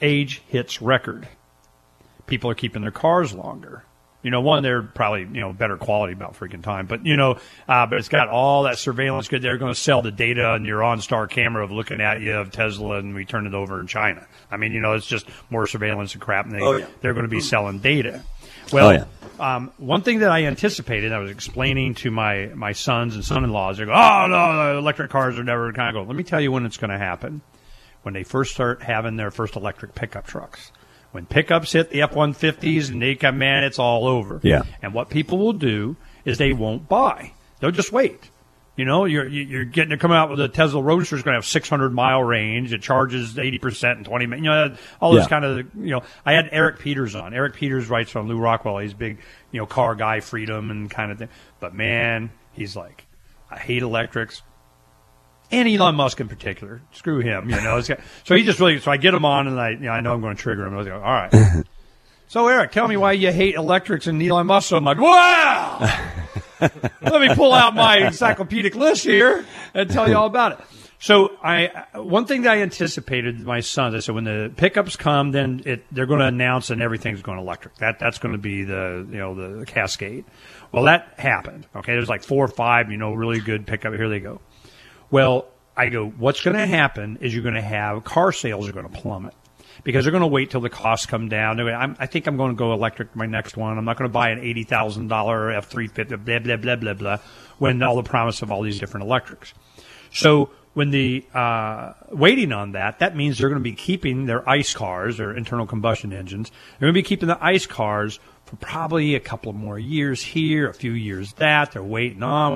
age hits record. People are keeping their cars longer. One, they're probably, better quality about freaking time. But, but it's got all that surveillance good. They're going to sell the data on your OnStar camera of looking at you of Tesla, and we turn it over in China. I mean, it's just more surveillance and crap, and they're going to be selling data. Well, one thing that I anticipated, I was explaining to my sons and son-in-laws, they go, oh, no, electric cars are never kind of go. Let me tell you when it's going to happen. When they first start having their first electric pickup trucks. When pickups hit the F-150s and they come, man, it's all over. Yeah. And what people will do is they won't buy. They'll just wait. You're coming out with a Tesla Roadster is going to have 600-mile range. It charges 80% in 20 minutes. All this kind of, I had Eric Peters on. Eric Peters writes from Lou Rockwell. He's a big, car guy, freedom and kind of thing. But, man, he's like, I hate electrics. And Elon Musk in particular. Screw him, So he just really, so I get him on and I know I'm going to trigger him. I was like, all right. So Eric, tell me why you hate electrics and Elon Musk so much. Wow! Let me pull out my encyclopedic list here and tell you all about it. So one thing that I anticipated my sons, I said when the pickups come, then they're going to announce and everything's going electric. That's going to be the cascade. Well, that happened. Okay, there's like 4 or 5, really good pickup. Here they go. Well, I go, what's going to happen is you're going to have car sales are going to plummet because they're going to wait till the costs come down. I think I'm going to go electric my next one. I'm not going to buy an $80,000 F-350, blah, blah, blah, blah, blah, when all the promise of all these different electrics. So when the waiting on that means they're going to be keeping their ICE cars, their internal combustion engines. They're going to be keeping the ICE cars for probably a couple of more years here, a few years that. They're waiting on.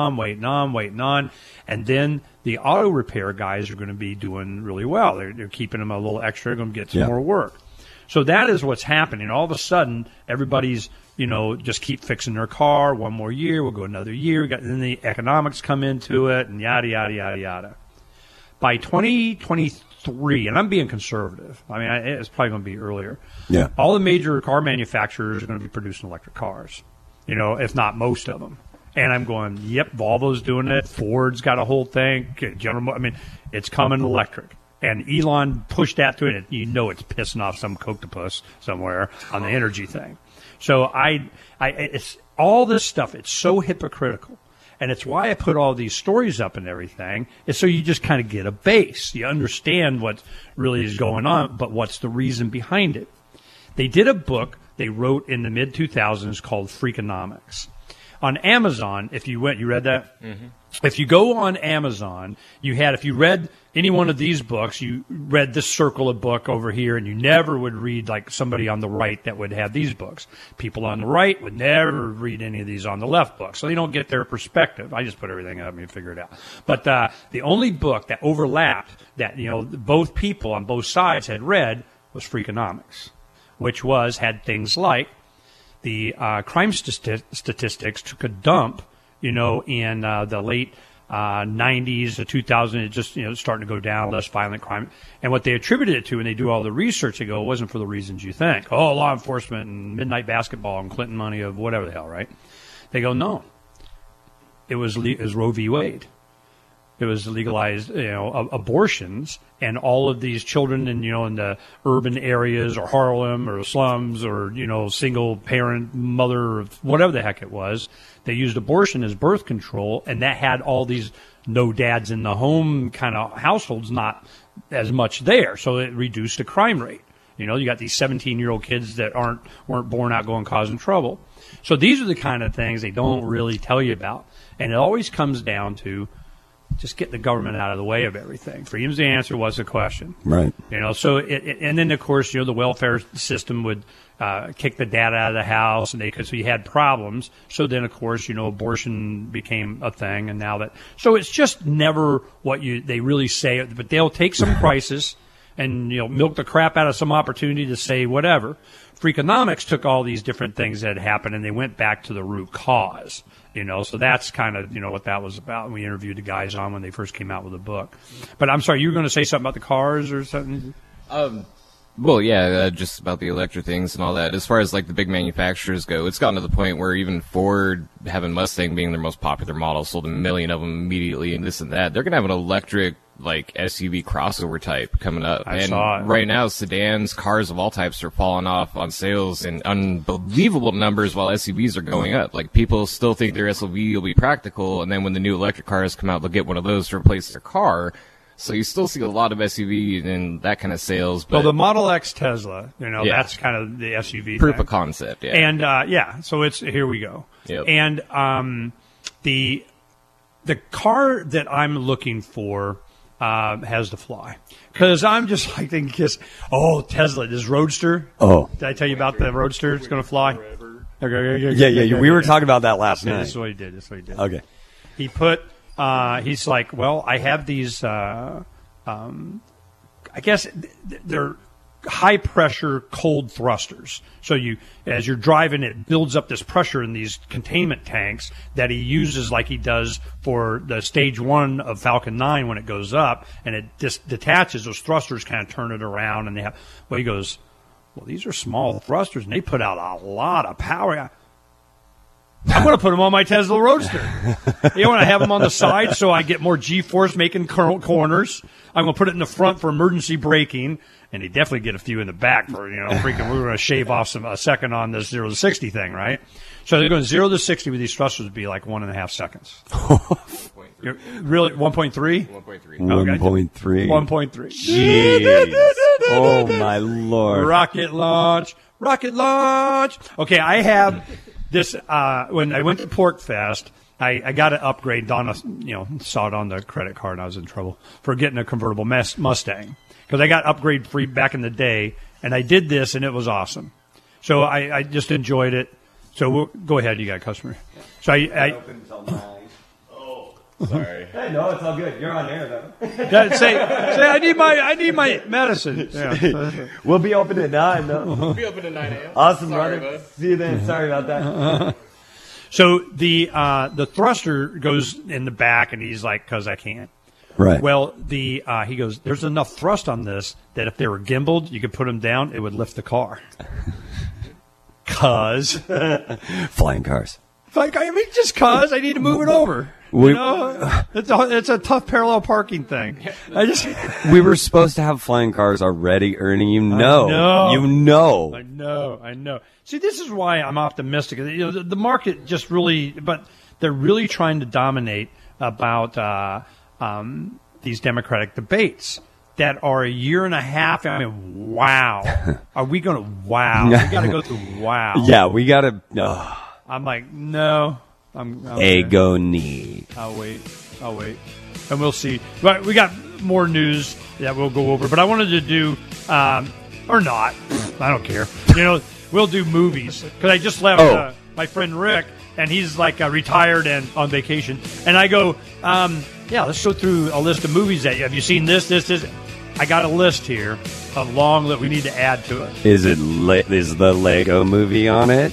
And then the auto repair guys are going to be doing really well. They're keeping them a little extra. They're going to get some more work. So that is what's happening. All of a sudden, everybody's, just keep fixing their car. One more year, we'll go another year. Then the economics come into it and yada, yada, yada, yada. By 2023, and I'm being conservative. I mean, it's probably going to be earlier. Yeah. All the major car manufacturers are going to be producing electric cars, if not most of them. And I'm going, yep, Volvo's doing it. Ford's got a whole thing. It's coming electric. And Elon pushed that to it. It's pissing off some coctopus somewhere on the energy thing. So it's all this stuff. It's so hypocritical. And it's why I put all these stories up and everything, is so you just kind of get a base. You understand what really is going on, but what's the reason behind it. They did a book they wrote in the mid-2000s called Freakonomics. On Amazon, if you read that? Mm-hmm. If you go on Amazon, if you read any one of these books, you read this circle of book over here, and you never would read like somebody on the right that would have these books. People on the right would never read any of these on the left books, so they don't get their perspective. I just put everything up and you figure it out. But the only book that overlapped that both people on both sides had read was Freakonomics, which had things like the crime statistics took a dump, in the late 90s, the 2000s, it just, starting to go down, less violent crime. And what they attributed it to, when they do all the research, they go, it wasn't for the reasons you think. Oh, law enforcement and midnight basketball and Clinton money of whatever the hell, right? They go, no. It was Roe v. Wade. It was legalized, abortions, and all of these children in the urban areas or Harlem or slums or, single parent mother or whatever the heck it was. They used abortion as birth control, and that had all these no dads in the home kind of households not as much there. So it reduced the crime rate. You got these 17-year-old kids that weren't born out going causing trouble. So these are the kind of things they don't really tell you about. And it always comes down to just get the government out of the way of everything. Freedom's the answer was the question. Right. So and then, of course, the welfare system would kick the dad out of the house, and so you had problems. So then, of course, abortion became a thing, and now that. So it's just never what they really say, but they'll take some crisis and, milk the crap out of some opportunity to say whatever. Freakonomics took all these different things that had happened, and they went back to the root cause. So that's kind of, what that was about. We interviewed the guys on when they first came out with the book. But I'm sorry, you were going to say something about the cars or something? Well, yeah, just about the electric things and all that. As far as, the big manufacturers go, it's gotten to the point where even Ford, having Mustang being their most popular model, sold 1 million of them immediately and this and that. They're going to have an electric like SUV crossover type coming up. I and saw it. right now, sedans, cars of all types are falling off on sales in unbelievable numbers while SUVs are going up. Like, people still think their SUV will be practical, and then when the new electric cars come out, they'll get one of those to replace their car. So you still see a lot of SUV and that kind of sales. But Well, the Model X Tesla, Yeah. that's kind of the SUV proof thing. of concept, yeah. And so it's here we go. Yep. And the car that I'm looking for has to fly, because I'm just like thinking, Tesla, this Roadster. Oh. Did I tell you about the Roadster? It's going to fly. Yeah. We were talking about that last Yeah, night. this is what he did. Okay. He put. He's like, well, I have these. I guess they're high pressure cold thrusters. So as you're driving, it builds up this pressure in these containment tanks that he uses like he does for the stage 1 of Falcon 9 when it goes up, and it just detaches. Those thrusters kind of turn it around, and he goes, well, these are small thrusters, and they put out a lot of power. I'm going to put them on my Tesla Roadster. I have them on the side so I get more G-force making corners. I'm going to put it in the front for emergency braking, and you definitely get a few in the back for, freaking, we're going to shave off a second on this 0 to 60 thing, right? So they're going 0 to 60 with these thrusters would be like 1.5 seconds. Really? 1.3? 1.3. 1.3. 1.3. Jeez. Oh, my Lord. Rocket launch. Okay, I have this, when I went to Pork Fest, I got an upgrade. Donna, saw it on the credit card, and I was in trouble for getting a convertible Mustang, because I got upgrade free back in the day, and I did this, and it was awesome. So I just enjoyed it. So go ahead, you got a customer. So Sorry. Hey, no, it's all good. You're on air, though. say I need my medicine. Yeah. We'll be open at 9, though. We'll be open at 9 a.m. Awesome, Sorry, brother. bud. See you then. Sorry about that. So the thruster goes in the back, and he's like, because I can't. Right. Well, he goes, there's enough thrust on this that if they were gimbaled, you could put them down, it would lift the car. Flying cars. Just cause I need to move it over. It's a tough parallel parking thing. We were supposed to have flying cars already, Ernie. You know. I know. See, this is why I'm optimistic. The market just really, but they're really trying to dominate about these Democratic debates that are a year and a half. I mean, wow. Are we going to wow? We got to go through wow. Yeah, we got to. I'm like, no. Ego need. I'll wait. And we'll see. But we got more news that we'll go over. But I wanted to do, or not. I don't care. We'll do movies. Because I just left my friend Rick, and he's like retired and on vacation. And I go, let's go through a list of movies that have you seen this. I got a list here of long that we need to add to it. Is the Lego movie on it?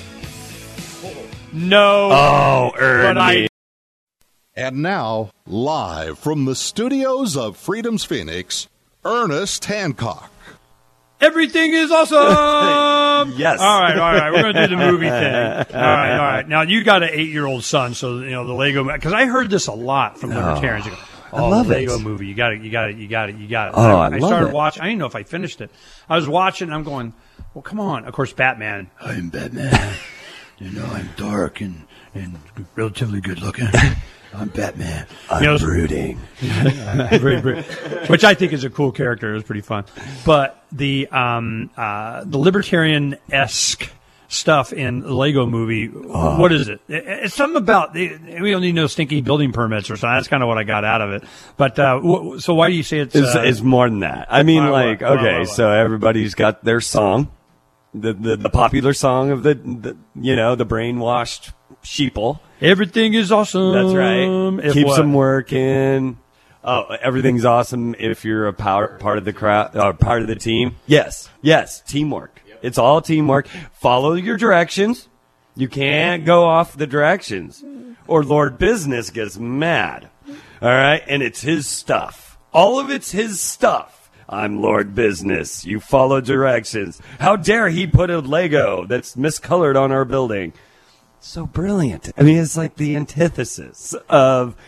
No. Oh, Ernie. And now, live from the studios of Freedom's Phoenix, Ernest Hancock. Everything is awesome. Yes. All right. We're going to do the movie thing. All right. Now, you got an 8-year-old son, so, the Lego, because I heard this a lot from libertarians. I love the Lego it. movie. You got it. Oh, I love started it. watching. I didn't know if I finished it. I was watching, and I'm going, well, come on. Of course, Batman. I'm Batman. I'm dark and relatively good looking. I'm Batman. I'm brooding. Which I think is a cool character. It was pretty fun. But the libertarian-esque stuff in the Lego movie, what is it? It's something about, we don't need no stinky building permits or something. That's kind of what I got out of it. But so why do you say It's more than that. I mean, what? So everybody's got their song. The popular song of the brainwashed sheeple. Everything is awesome. That's right. Keeps them working. Oh, everything's awesome if you're a part of the crowd, part of the team. Yes, teamwork. Yep. It's all teamwork. Follow your directions. You can't go off the directions, or Lord Business gets mad. All right, and it's his stuff. All of it's his stuff. I'm Lord Business. You follow directions. How dare he put a Lego that's miscolored on our building? So brilliant. I mean, it's like the antithesis of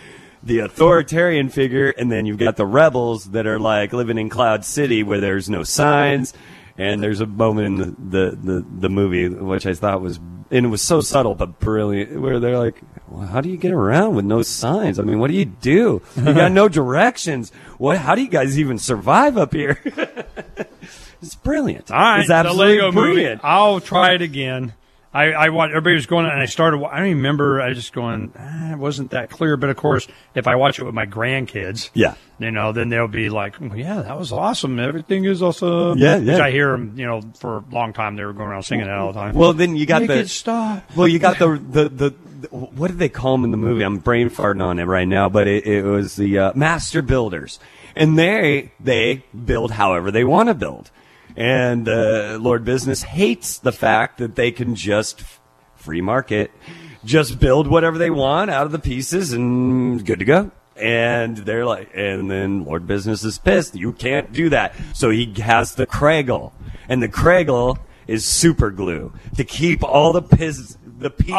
the authoritarian figure, and then you've got the rebels that are like living in Cloud City where there's no signs. And there's a moment in the movie which I thought was, and it was so subtle but brilliant, where they're like, well, how do you get around with no signs? I mean, what do? You got no directions. How do you guys even survive up here? It's brilliant. All right, it's absolutely the Lego brilliant. movie. I'll try it again. I watched, everybody was going, and I started. I don't remember. I was just going. It wasn't that clear. But of course, if I watch it with my grandkids, Yeah. then they'll be like, well, "Yeah, that was awesome. Everything is awesome." Yeah. Which I hear them. For a long time, they were going around singing that all the time. Well, then you got Make the it stop. Well, you got the what did they call them in the movie? I'm brain farting on it right now, but it was the master builders, and they build however they want to build. And Lord Business hates the fact that they can just free market, just build whatever they want out of the pieces and good to go. And they're like, and then Lord Business is pissed. You can't do that. So he has the Kregel, and the Kregel is super glue to keep all the pieces in place.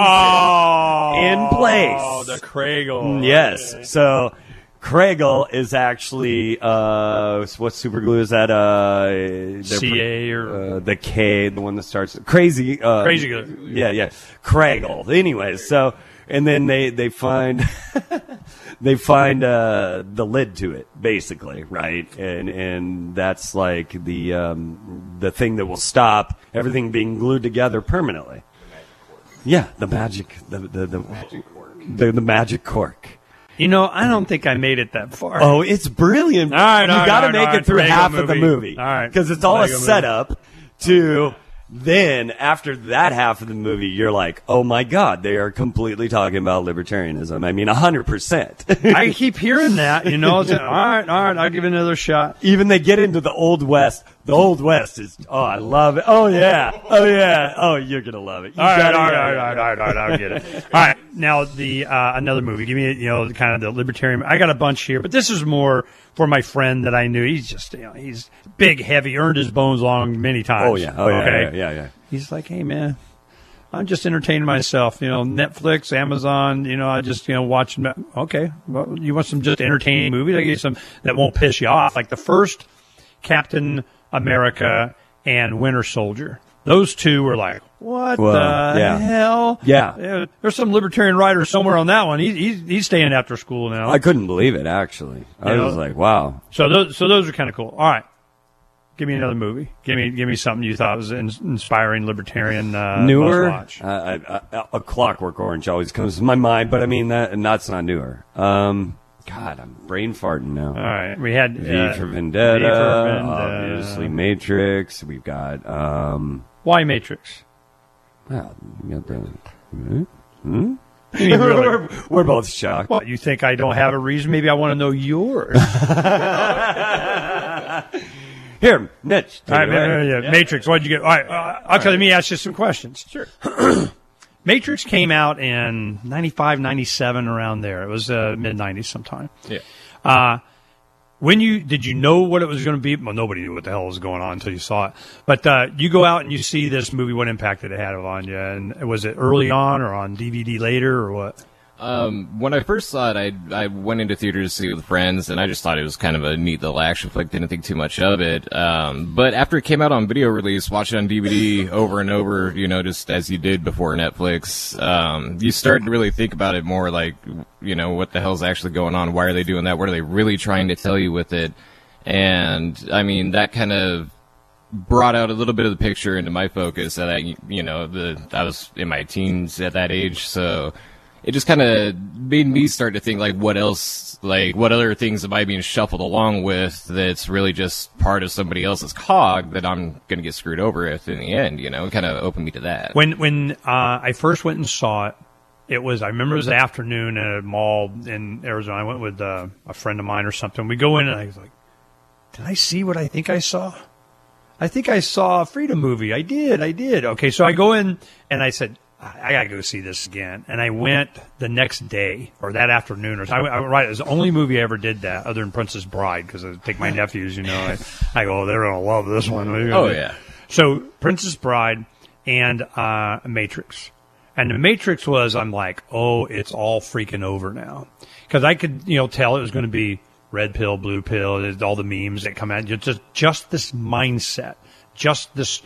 Oh, the Kregel. Yes. So Kregel is actually what super glue is that? CA or the K, the one that starts crazy. Crazy glue. Yeah. Kregel. Anyways, so and then they find they find the lid to it, basically, right? And that's like the thing that will stop everything being glued together permanently. Yeah, the magic cork. I don't think I made it that far. Oh, it's brilliant. All right, you got to make it through Lego half of the movie. All right. Because it's all Lego a setup to then, after that half of the movie, you're like, oh my God, they are completely talking about libertarianism. I mean, 100%. I keep hearing that, It's like, all right, I'll give it another shot. Even they get into the Old West. The Old West is, I love it. Oh, yeah. Oh, you're going to love it. All right, I'll get it. All right, now the another movie. Give me, kind of the libertarian. I got a bunch here, but this is more for my friend that I knew. He's just, he's big, heavy, earned his bones long many times. Oh, yeah. Yeah. He's like, hey, man, I'm just entertaining myself. Netflix, Amazon, I just, watching. Okay, well, you want some just entertaining movies? I give you some that won't piss you off. Like the first Captain America and Winter Soldier. Those two were like, what the hell? Yeah. There's some libertarian writer somewhere on that one. He's staying after school now. I couldn't believe it, actually. I was like, wow. So those are kind of cool. All right. Give me another movie. Give me something you thought was inspiring libertarian. Newer. Watch. A Clockwork Orange always comes to my mind, but I mean that's not newer. God, I'm brain farting now. All right, we had V for Vendetta, obviously Matrix. We've got why Matrix? Well, you got the. We're both shocked. What, you think I don't have a reason? Maybe I want to know yours. Here, Mitch. All right, Matrix. What did you get? All right, okay, let me ask you some questions. Sure. Matrix came out in 95, 97, around there. It was mid-90s sometime. Yeah. Did you know what it was going to be? Well, nobody knew what the hell was going on until you saw it. But you go out and you see this movie, what impact did it have on you? And was it early on or on DVD later or what? When I first saw it, I went into theaters to see it with friends, and I just thought it was kind of a neat little action flick. Didn't think too much of it. But after it came out on video release, watch it on DVD over and over, just as you did before Netflix, you start to really think about it more like, what the hell's actually going on? Why are they doing that? What are they really trying to tell you with it? And, I mean, that kind of brought out a little bit of the picture into my focus. That I was in my teens at that age, so it just kind of made me start to think, like, what else, like, what other things am I being shuffled along with that's really just part of somebody else's cog that I'm going to get screwed over with in the end, It kind of opened me to that. When I first went and saw it, I remember it was an afternoon at a mall in Arizona. I went with a friend of mine or something. We go in and I was like, did I see what I think I saw? I think I saw a Freedom movie. I did. Okay, so I go in and I said, I got to go see this again. And I went the next day or that afternoon. It was the only movie I ever did that other than Princess Bride, because I take my nephews, I go, they're going to love this one. Oh, yeah. So Princess Bride and Matrix. And The Matrix was, I'm like, oh, it's all freaking over now. Because I could, tell it was going to be red pill, blue pill, all the memes that come out. Just this mindset, just this,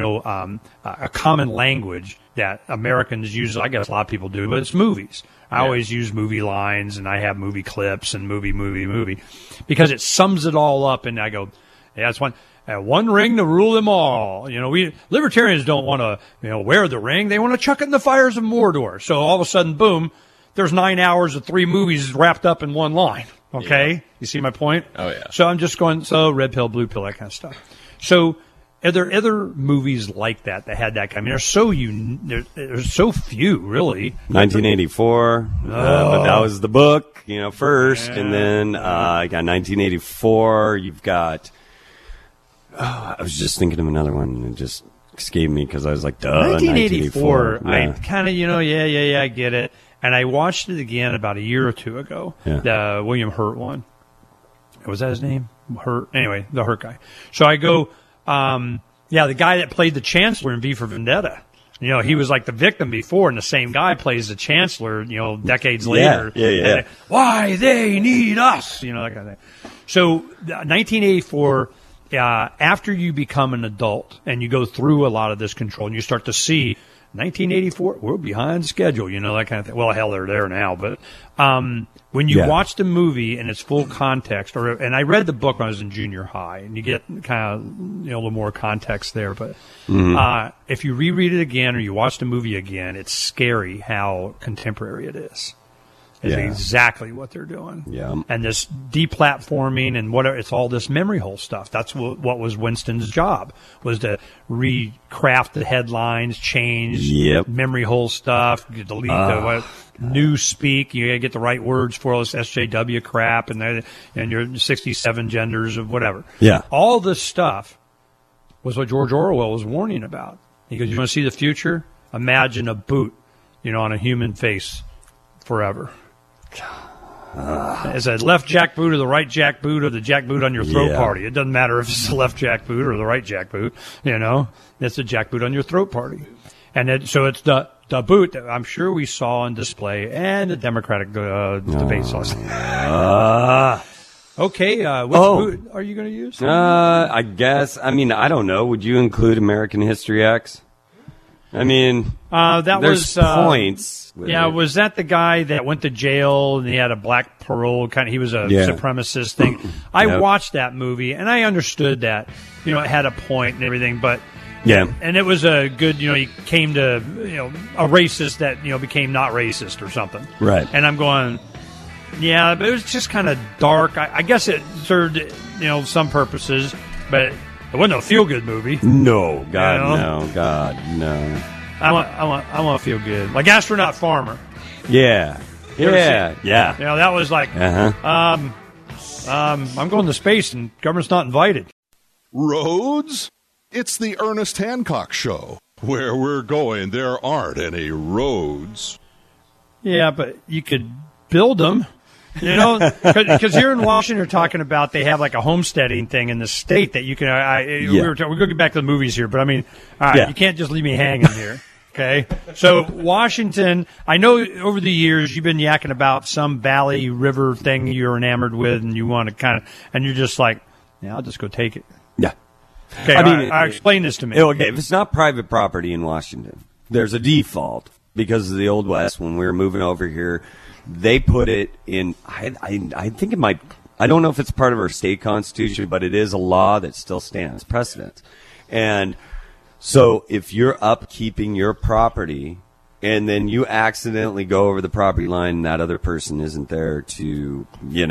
a common language that Americans use. I guess a lot of people do, but it's movies. I always use movie lines, and I have movie clips and movie, because it sums it all up. And I go, yeah, it's one ring to rule them all. We libertarians don't want to, wear the ring. They want to chuck it in the fires of Mordor. So all of a sudden, boom, there's 9 hours of 3 movies wrapped up in one line. Okay? Yeah. You see my point? Oh, yeah. So I'm just going, red pill, blue pill, that kind of stuff. So are there other movies like that had that kind? I mean, there's so few, really. 1984, but that was the book, first. Yeah. And then I got 1984. You've got, I was just thinking of another one, and it just escaped me because I was like, 1984. Yeah. I kind of, I get it. And I watched it again about a year or two ago, the William Hurt one. Was that his name? Hurt. Anyway, the Hurt guy. So I go, the guy that played the Chancellor in V for Vendetta. He was like the victim before, and the same guy plays the Chancellor, decades later. Yeah. Why they need us, that kind of thing. So 1984, after you become an adult and you go through a lot of this control and you start to see 1984, we're behind schedule, that kind of thing. Well, hell, they're there now. But when you watch the movie in its full context, and I read the book when I was in junior high, and you get kind of a little more context there. But if you reread it again or you watch the movie again, it's scary how contemporary it is. It's exactly what they're doing. Yeah. And this deplatforming and whatever, it's all this memory hole stuff. That's what was Winston's job, was to recraft the headlines, change memory hole stuff, delete the news speak. You got to get the right words for all this SJW crap and your 67 genders of whatever. Yeah. All this stuff was what George Orwell was warning about. He goes, you want to see the future? Imagine a boot, on a human face forever. Is a left jack boot or the right jack boot or the jack boot on your throat party? It doesn't matter if it's the left jack boot or the right jack boot. It's a jack boot on your throat party, and so it's the boot that I'm sure we saw on display and the Democratic debates last night. Okay, which boot are you going to use? I guess. I mean, I don't know. Would you include American History X? I mean, there's points. Was that the guy that went to jail and he had a black parole kind of? He was a supremacist thing. I watched that movie and I understood that, it had a point and everything, but and it was a good, he came to, a racist that became not racist or something, right? And I'm going, but it was just kind of dark. I guess it served, some purposes, but it wasn't a feel-good movie. No, God, no. I want to feel good, like Astronaut Farmer. Yeah. That was like, I'm going to space and government's not invited. Roads? It's the Ernest Hancock Show. Where we're going, there aren't any roads. Yeah, but you could build them. Because here in Washington, they're talking about they have like a homesteading thing in the state that you can. We're going to get back to the movies here, but I mean, all right, you can't just leave me hanging here. Okay, so Washington, I know over the years you've been yakking about some valley river thing you're enamored with, and you want to kind of, and you're just like, I'll just go take it. Yeah. Okay, I mean, explain this to me. Okay, if it's not private property in Washington, there's a default because of the Old West when we were moving over here. They put it in, I think it might, I don't know if it's part of our state constitution, but it is a law that still stands precedent. And so if you're upkeeping your property and then you accidentally go over the property line and that other person isn't there to,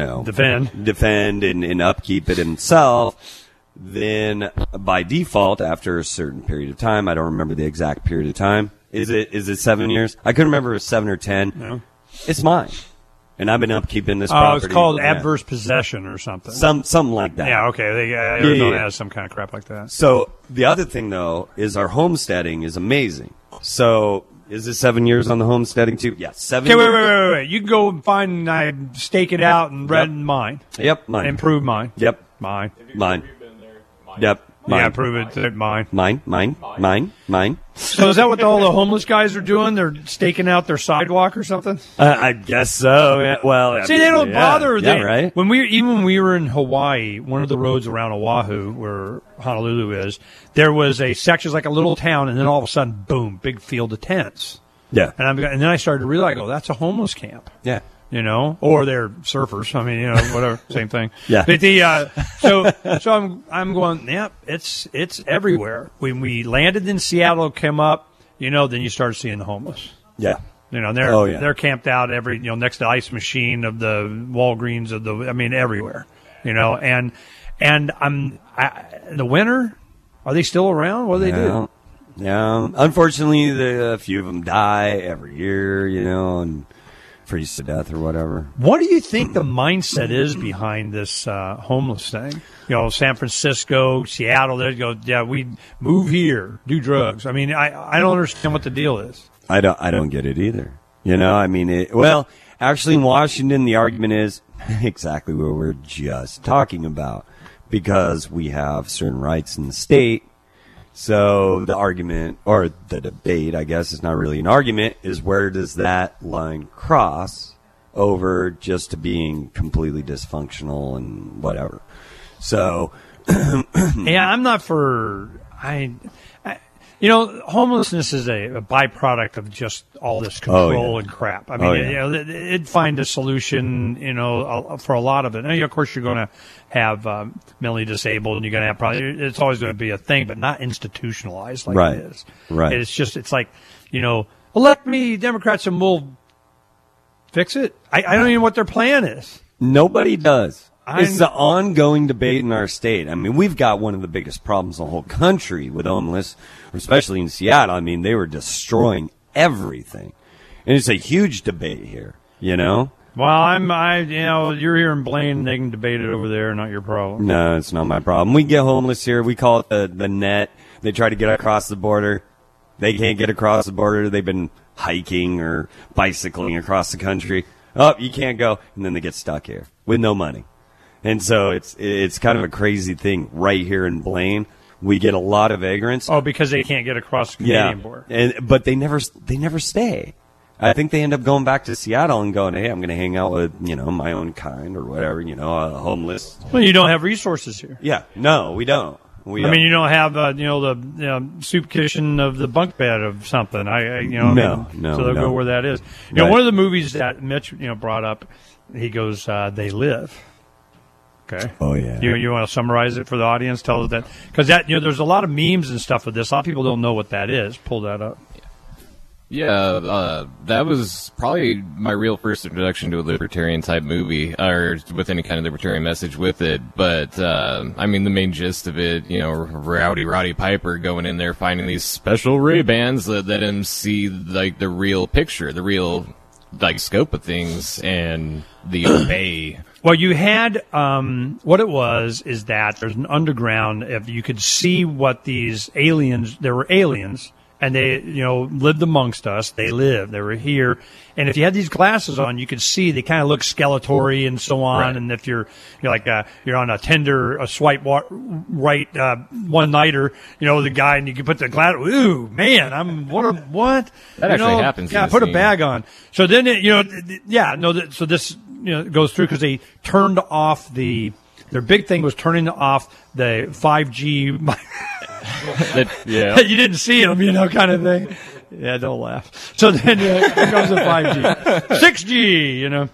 defend and upkeep it himself, then by default, after a certain period of time, I don't remember the exact period of time. Is it 7 years? I couldn't remember if it was 7 or 10. No. It's mine. And I've been upkeeping this property. It's called adverse possession or something. Something like that. Yeah, okay. Arizona has some kind of crap like that. So the other thing, though, is our homesteading is amazing. So is it 7 years on the homesteading, too? Yeah, 7 years. Okay, wait. You can go and find, stake it out and rent mine. Yep, mine. Improve mine. Yep. Mine. Mine. Yep. Yeah, prove it. Mine. Mine. So is that what all the homeless guys are doing? They're staking out their sidewalk or something? I guess so. Yeah, well, See, they don't bother. Yeah, They, right. When we were in Hawaii, one of the roads around Oahu, where Honolulu is, there was a section, like a little town, and then all of a sudden, boom, big field of tents. Yeah. And then I started to realize, that's a homeless camp. Yeah. Or they're surfers. I mean, whatever, same thing. Yeah. But so I'm going, it's everywhere. When we landed in Seattle, came up, then you start seeing the homeless. Yeah. They're camped out next to the ice machine of the Walgreens everywhere. And the winter, are they still around? What do they do? Yeah. Unfortunately, a few of them die every year, and freeze to death or whatever. What do you think the mindset is behind this homeless thing? San Francisco, Seattle, they go, we move here, do drugs. I mean, I don't understand what the deal is. I don't get it either. Actually in Washington, the argument is exactly what we're just talking about, because we have certain rights in the state. So the argument, or the debate, I guess it's not really an argument, is where does that line cross over just to being completely dysfunctional and whatever. So, yeah, I'm not for, homelessness is a byproduct of just all this control and crap. I mean, it'd find a solution, for a lot of it. And of course, you're going to have mentally disabled, and you're going to have probably, it's always going to be a thing, but not institutionalized like it is. Right. It's like, elect me, Democrats, and we'll fix it. I don't even know what their plan is. Nobody does. It's the ongoing debate in our state. I mean, we've got one of the biggest problems in the whole country with homeless, especially in Seattle. I mean, they were destroying everything. And it's a huge debate here, Well, you're here in Blaine, they can debate it over there, not your problem. No, it's not my problem. We get homeless here. We call it the net. They try to get across the border. They can't get across the border. They've been hiking or bicycling across the country. Oh, you can't go. And then they get stuck here with no money. And so it's kind of a crazy thing right here in Blaine. We get a lot of vagrants. Oh, because they can't get across the Canadian border. But they never stay. I think they end up going back to Seattle and going, hey, I'm going to hang out with, my own kind or whatever, homeless. Well, you don't have resources here. Yeah. No, we don't. I mean, you don't have, the soup kitchen of the bunk bed of something. No. So they'll go where that is. One of the movies that Mitch, brought up, he goes, They Live. Okay. Oh, yeah. You want to summarize it for the audience? Tell us that. Because there's a lot of memes and stuff with this. A lot of people don't know what that is. Pull that up. Yeah, that was probably my real first introduction to a libertarian-type movie, or with any kind of libertarian message with it. But, the main gist of it, Rowdy Roddy Piper going in there, finding these special Ray-Bans that let him see, the real picture, the real, scope of things, and the obey. Well, you had, what it was is that there's an underground, if you could see what these aliens, there were aliens, and they, lived amongst us. They were here. And if you had these glasses on, you could see they kind of look skeletory and so on. Right. And if you're on a Tinder, a swipe right, one nighter, the guy, and you can put the glass, ooh, man, what? That actually happens. Yeah, put a bag on. So then, so this, goes through because they turned off their big thing was turning off the 5G. Yeah. You didn't see them, kind of thing. Yeah, don't laugh. So then here comes the 5G. 6G,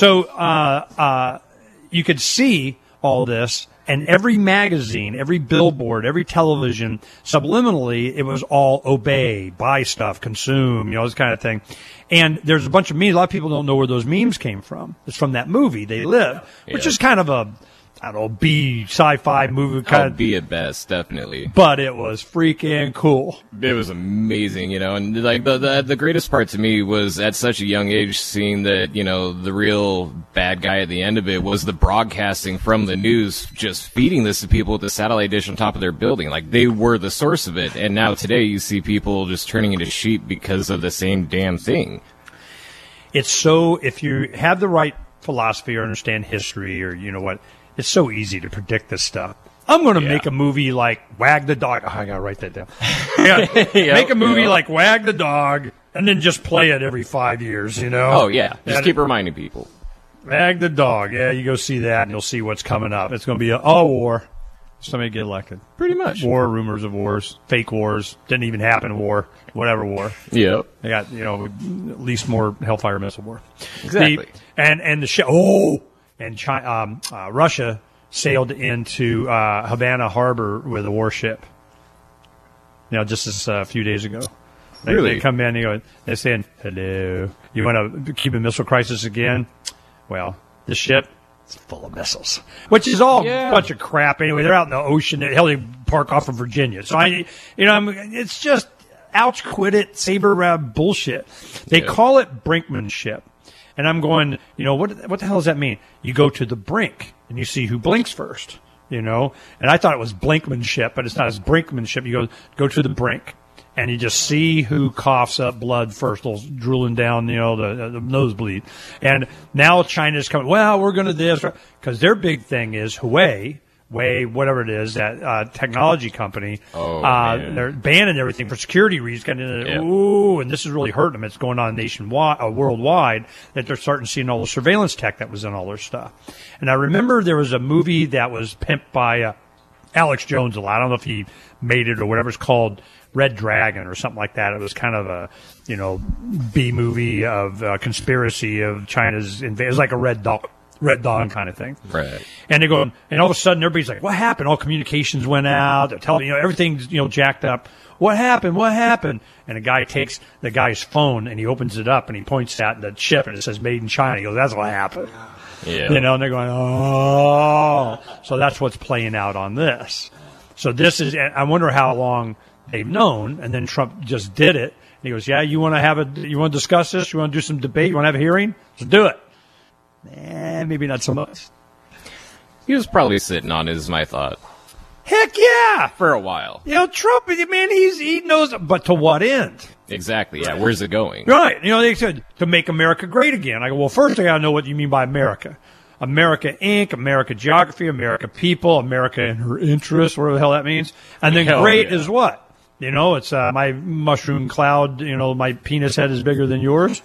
So you could see all this, and every magazine, every billboard, every television, subliminally, it was all obey, buy stuff, consume, this kind of thing. And there's a bunch of memes. A lot of people don't know where those memes came from. It's from that movie, They Live, which is kind of a, B sci-fi movie kind of. B at best, definitely. But it was freaking cool. It was amazing, and the greatest part to me was at such a young age seeing that, the real bad guy at the end of it was the broadcasting from the news, just feeding this to people with the satellite dish on top of their building. Like, they were the source of it. And now today you see people just turning into sheep because of the same damn thing. It's so, if you have the right philosophy or understand history or, it's so easy to predict this stuff. I'm going to make a movie like Wag the Dog. Oh, I got to write that down. Make a movie like Wag the Dog and then just play it every 5 years, you know? Oh, yeah. Just keep reminding people. Wag the Dog. Yeah, you go see that and you'll see what's coming up. It's going to be a war. Somebody get elected. Pretty much. War, rumors of wars, fake wars, didn't even happen war, whatever war. Yep. They got, at least more Hellfire missile war. Exactly. Russia sailed into Havana Harbor with a warship. Just this a few days ago. They come in, they're saying, hello, you want a Cuban Missile Crisis again? Well, the ship is full of missiles, which is all a bunch of crap anyway. They're out in the ocean. Hell, they park off of Virginia. So, it's just, ouch, quit it, saber bullshit. They call it brinkmanship. And I'm going, what the hell does that mean? You go to the brink and you see who blinks first, And I thought it was blinkmanship, but it's not. It's brinkmanship. You go to the brink and you just see who coughs up blood first, drooling down, the nosebleed. And now China's coming, well, we're going to this, because their big thing is Huawei, whatever it is, that technology company. They're banning everything for security reasons. And this is really hurting them. It's going on worldwide, that they're starting to see all the surveillance tech that was in all their stuff. And I remember there was a movie that was pimped by Alex Jones a lot. I don't know if he made it or whatever. It's called Red Dragon or something like that. It was kind of a, B movie of conspiracy of China's invasion. It was like a Red Dawn kind of thing. Right. And they go, and all of a sudden everybody's like, what happened? All communications went out. They're telling, everything's, jacked up. What happened? What happened? And a guy takes the guy's phone and he opens it up and he points at the chip and it says made in China. He goes, that's what happened. Yeah. And they're going, oh. So that's what's playing out on this. So this is, I wonder how long they've known. And then Trump just did it. And he goes, yeah, you want to discuss this? You want to do some debate? You want to have a hearing? Let's do it. Maybe not so much. He was probably sitting on his, my thought. Heck yeah! For a while. Trump, man, he knows, but to what end? Exactly, yeah. Where's it going? Right. They said, to make America great again. I go, well, first I got to know what you mean by America. America Inc., America Geography, America People, America and her interests, whatever the hell that means. And then great is what? It's my mushroom cloud, my penis head is bigger than yours.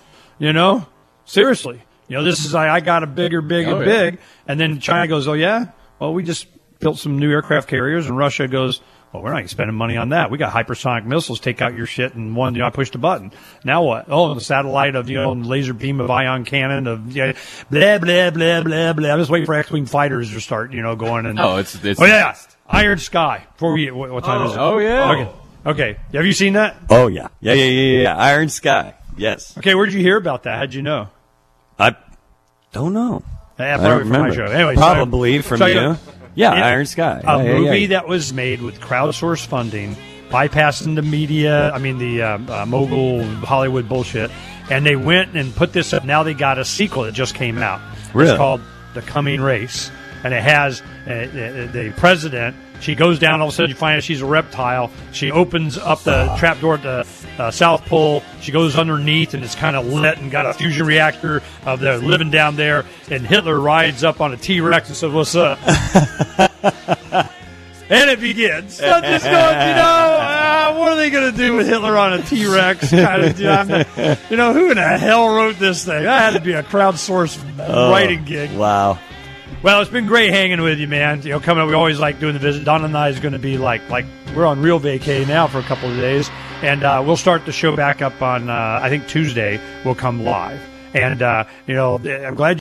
Seriously. This is, I got a bigger, big. And then China goes, oh, yeah? Well, we just built some new aircraft carriers. And Russia goes, well, we're not spending money on that. We got hypersonic missiles. Take out your shit and I pushed the button. Now what? Oh, the satellite of, laser beam of ion cannon of, blah, blah, blah, blah, blah. I'm just waiting for X-Wing fighters to start, going. And it's yeah. Iron Sky. What time is it? Oh, yeah. Okay. Have you seen that? Oh, yeah. Yeah. Iron Sky. Yes. Okay, where'd you hear about that? How'd you know? I don't know. Yeah, probably from my show. Anyway, probably from you. Yeah, Iron Sky. A movie that was made with crowdsourced funding, bypassing the media, the mogul Hollywood bullshit, and they went and put this up. Now they got a sequel that just came out. Really? It's called The Coming Race, and it has the president. She goes down, all of a sudden you find out she's a reptile. She opens up the trapdoor at the South Pole. She goes underneath, and it's kind of lit and got a fusion reactor of the living down there. And Hitler rides up on a T-Rex and says, what's up? And it begins. I'm just going, what are they going to do with Hitler on a T-Rex? Who in the hell wrote this thing? That had to be a crowdsourced writing gig. Wow. Well, it's been great hanging with you, man. Coming up, we always like doing the visit. Don and I is going to be like we're on real vacay now for a couple of days, and we'll start the show back up on I think Tuesday. We'll come live, and I'm glad.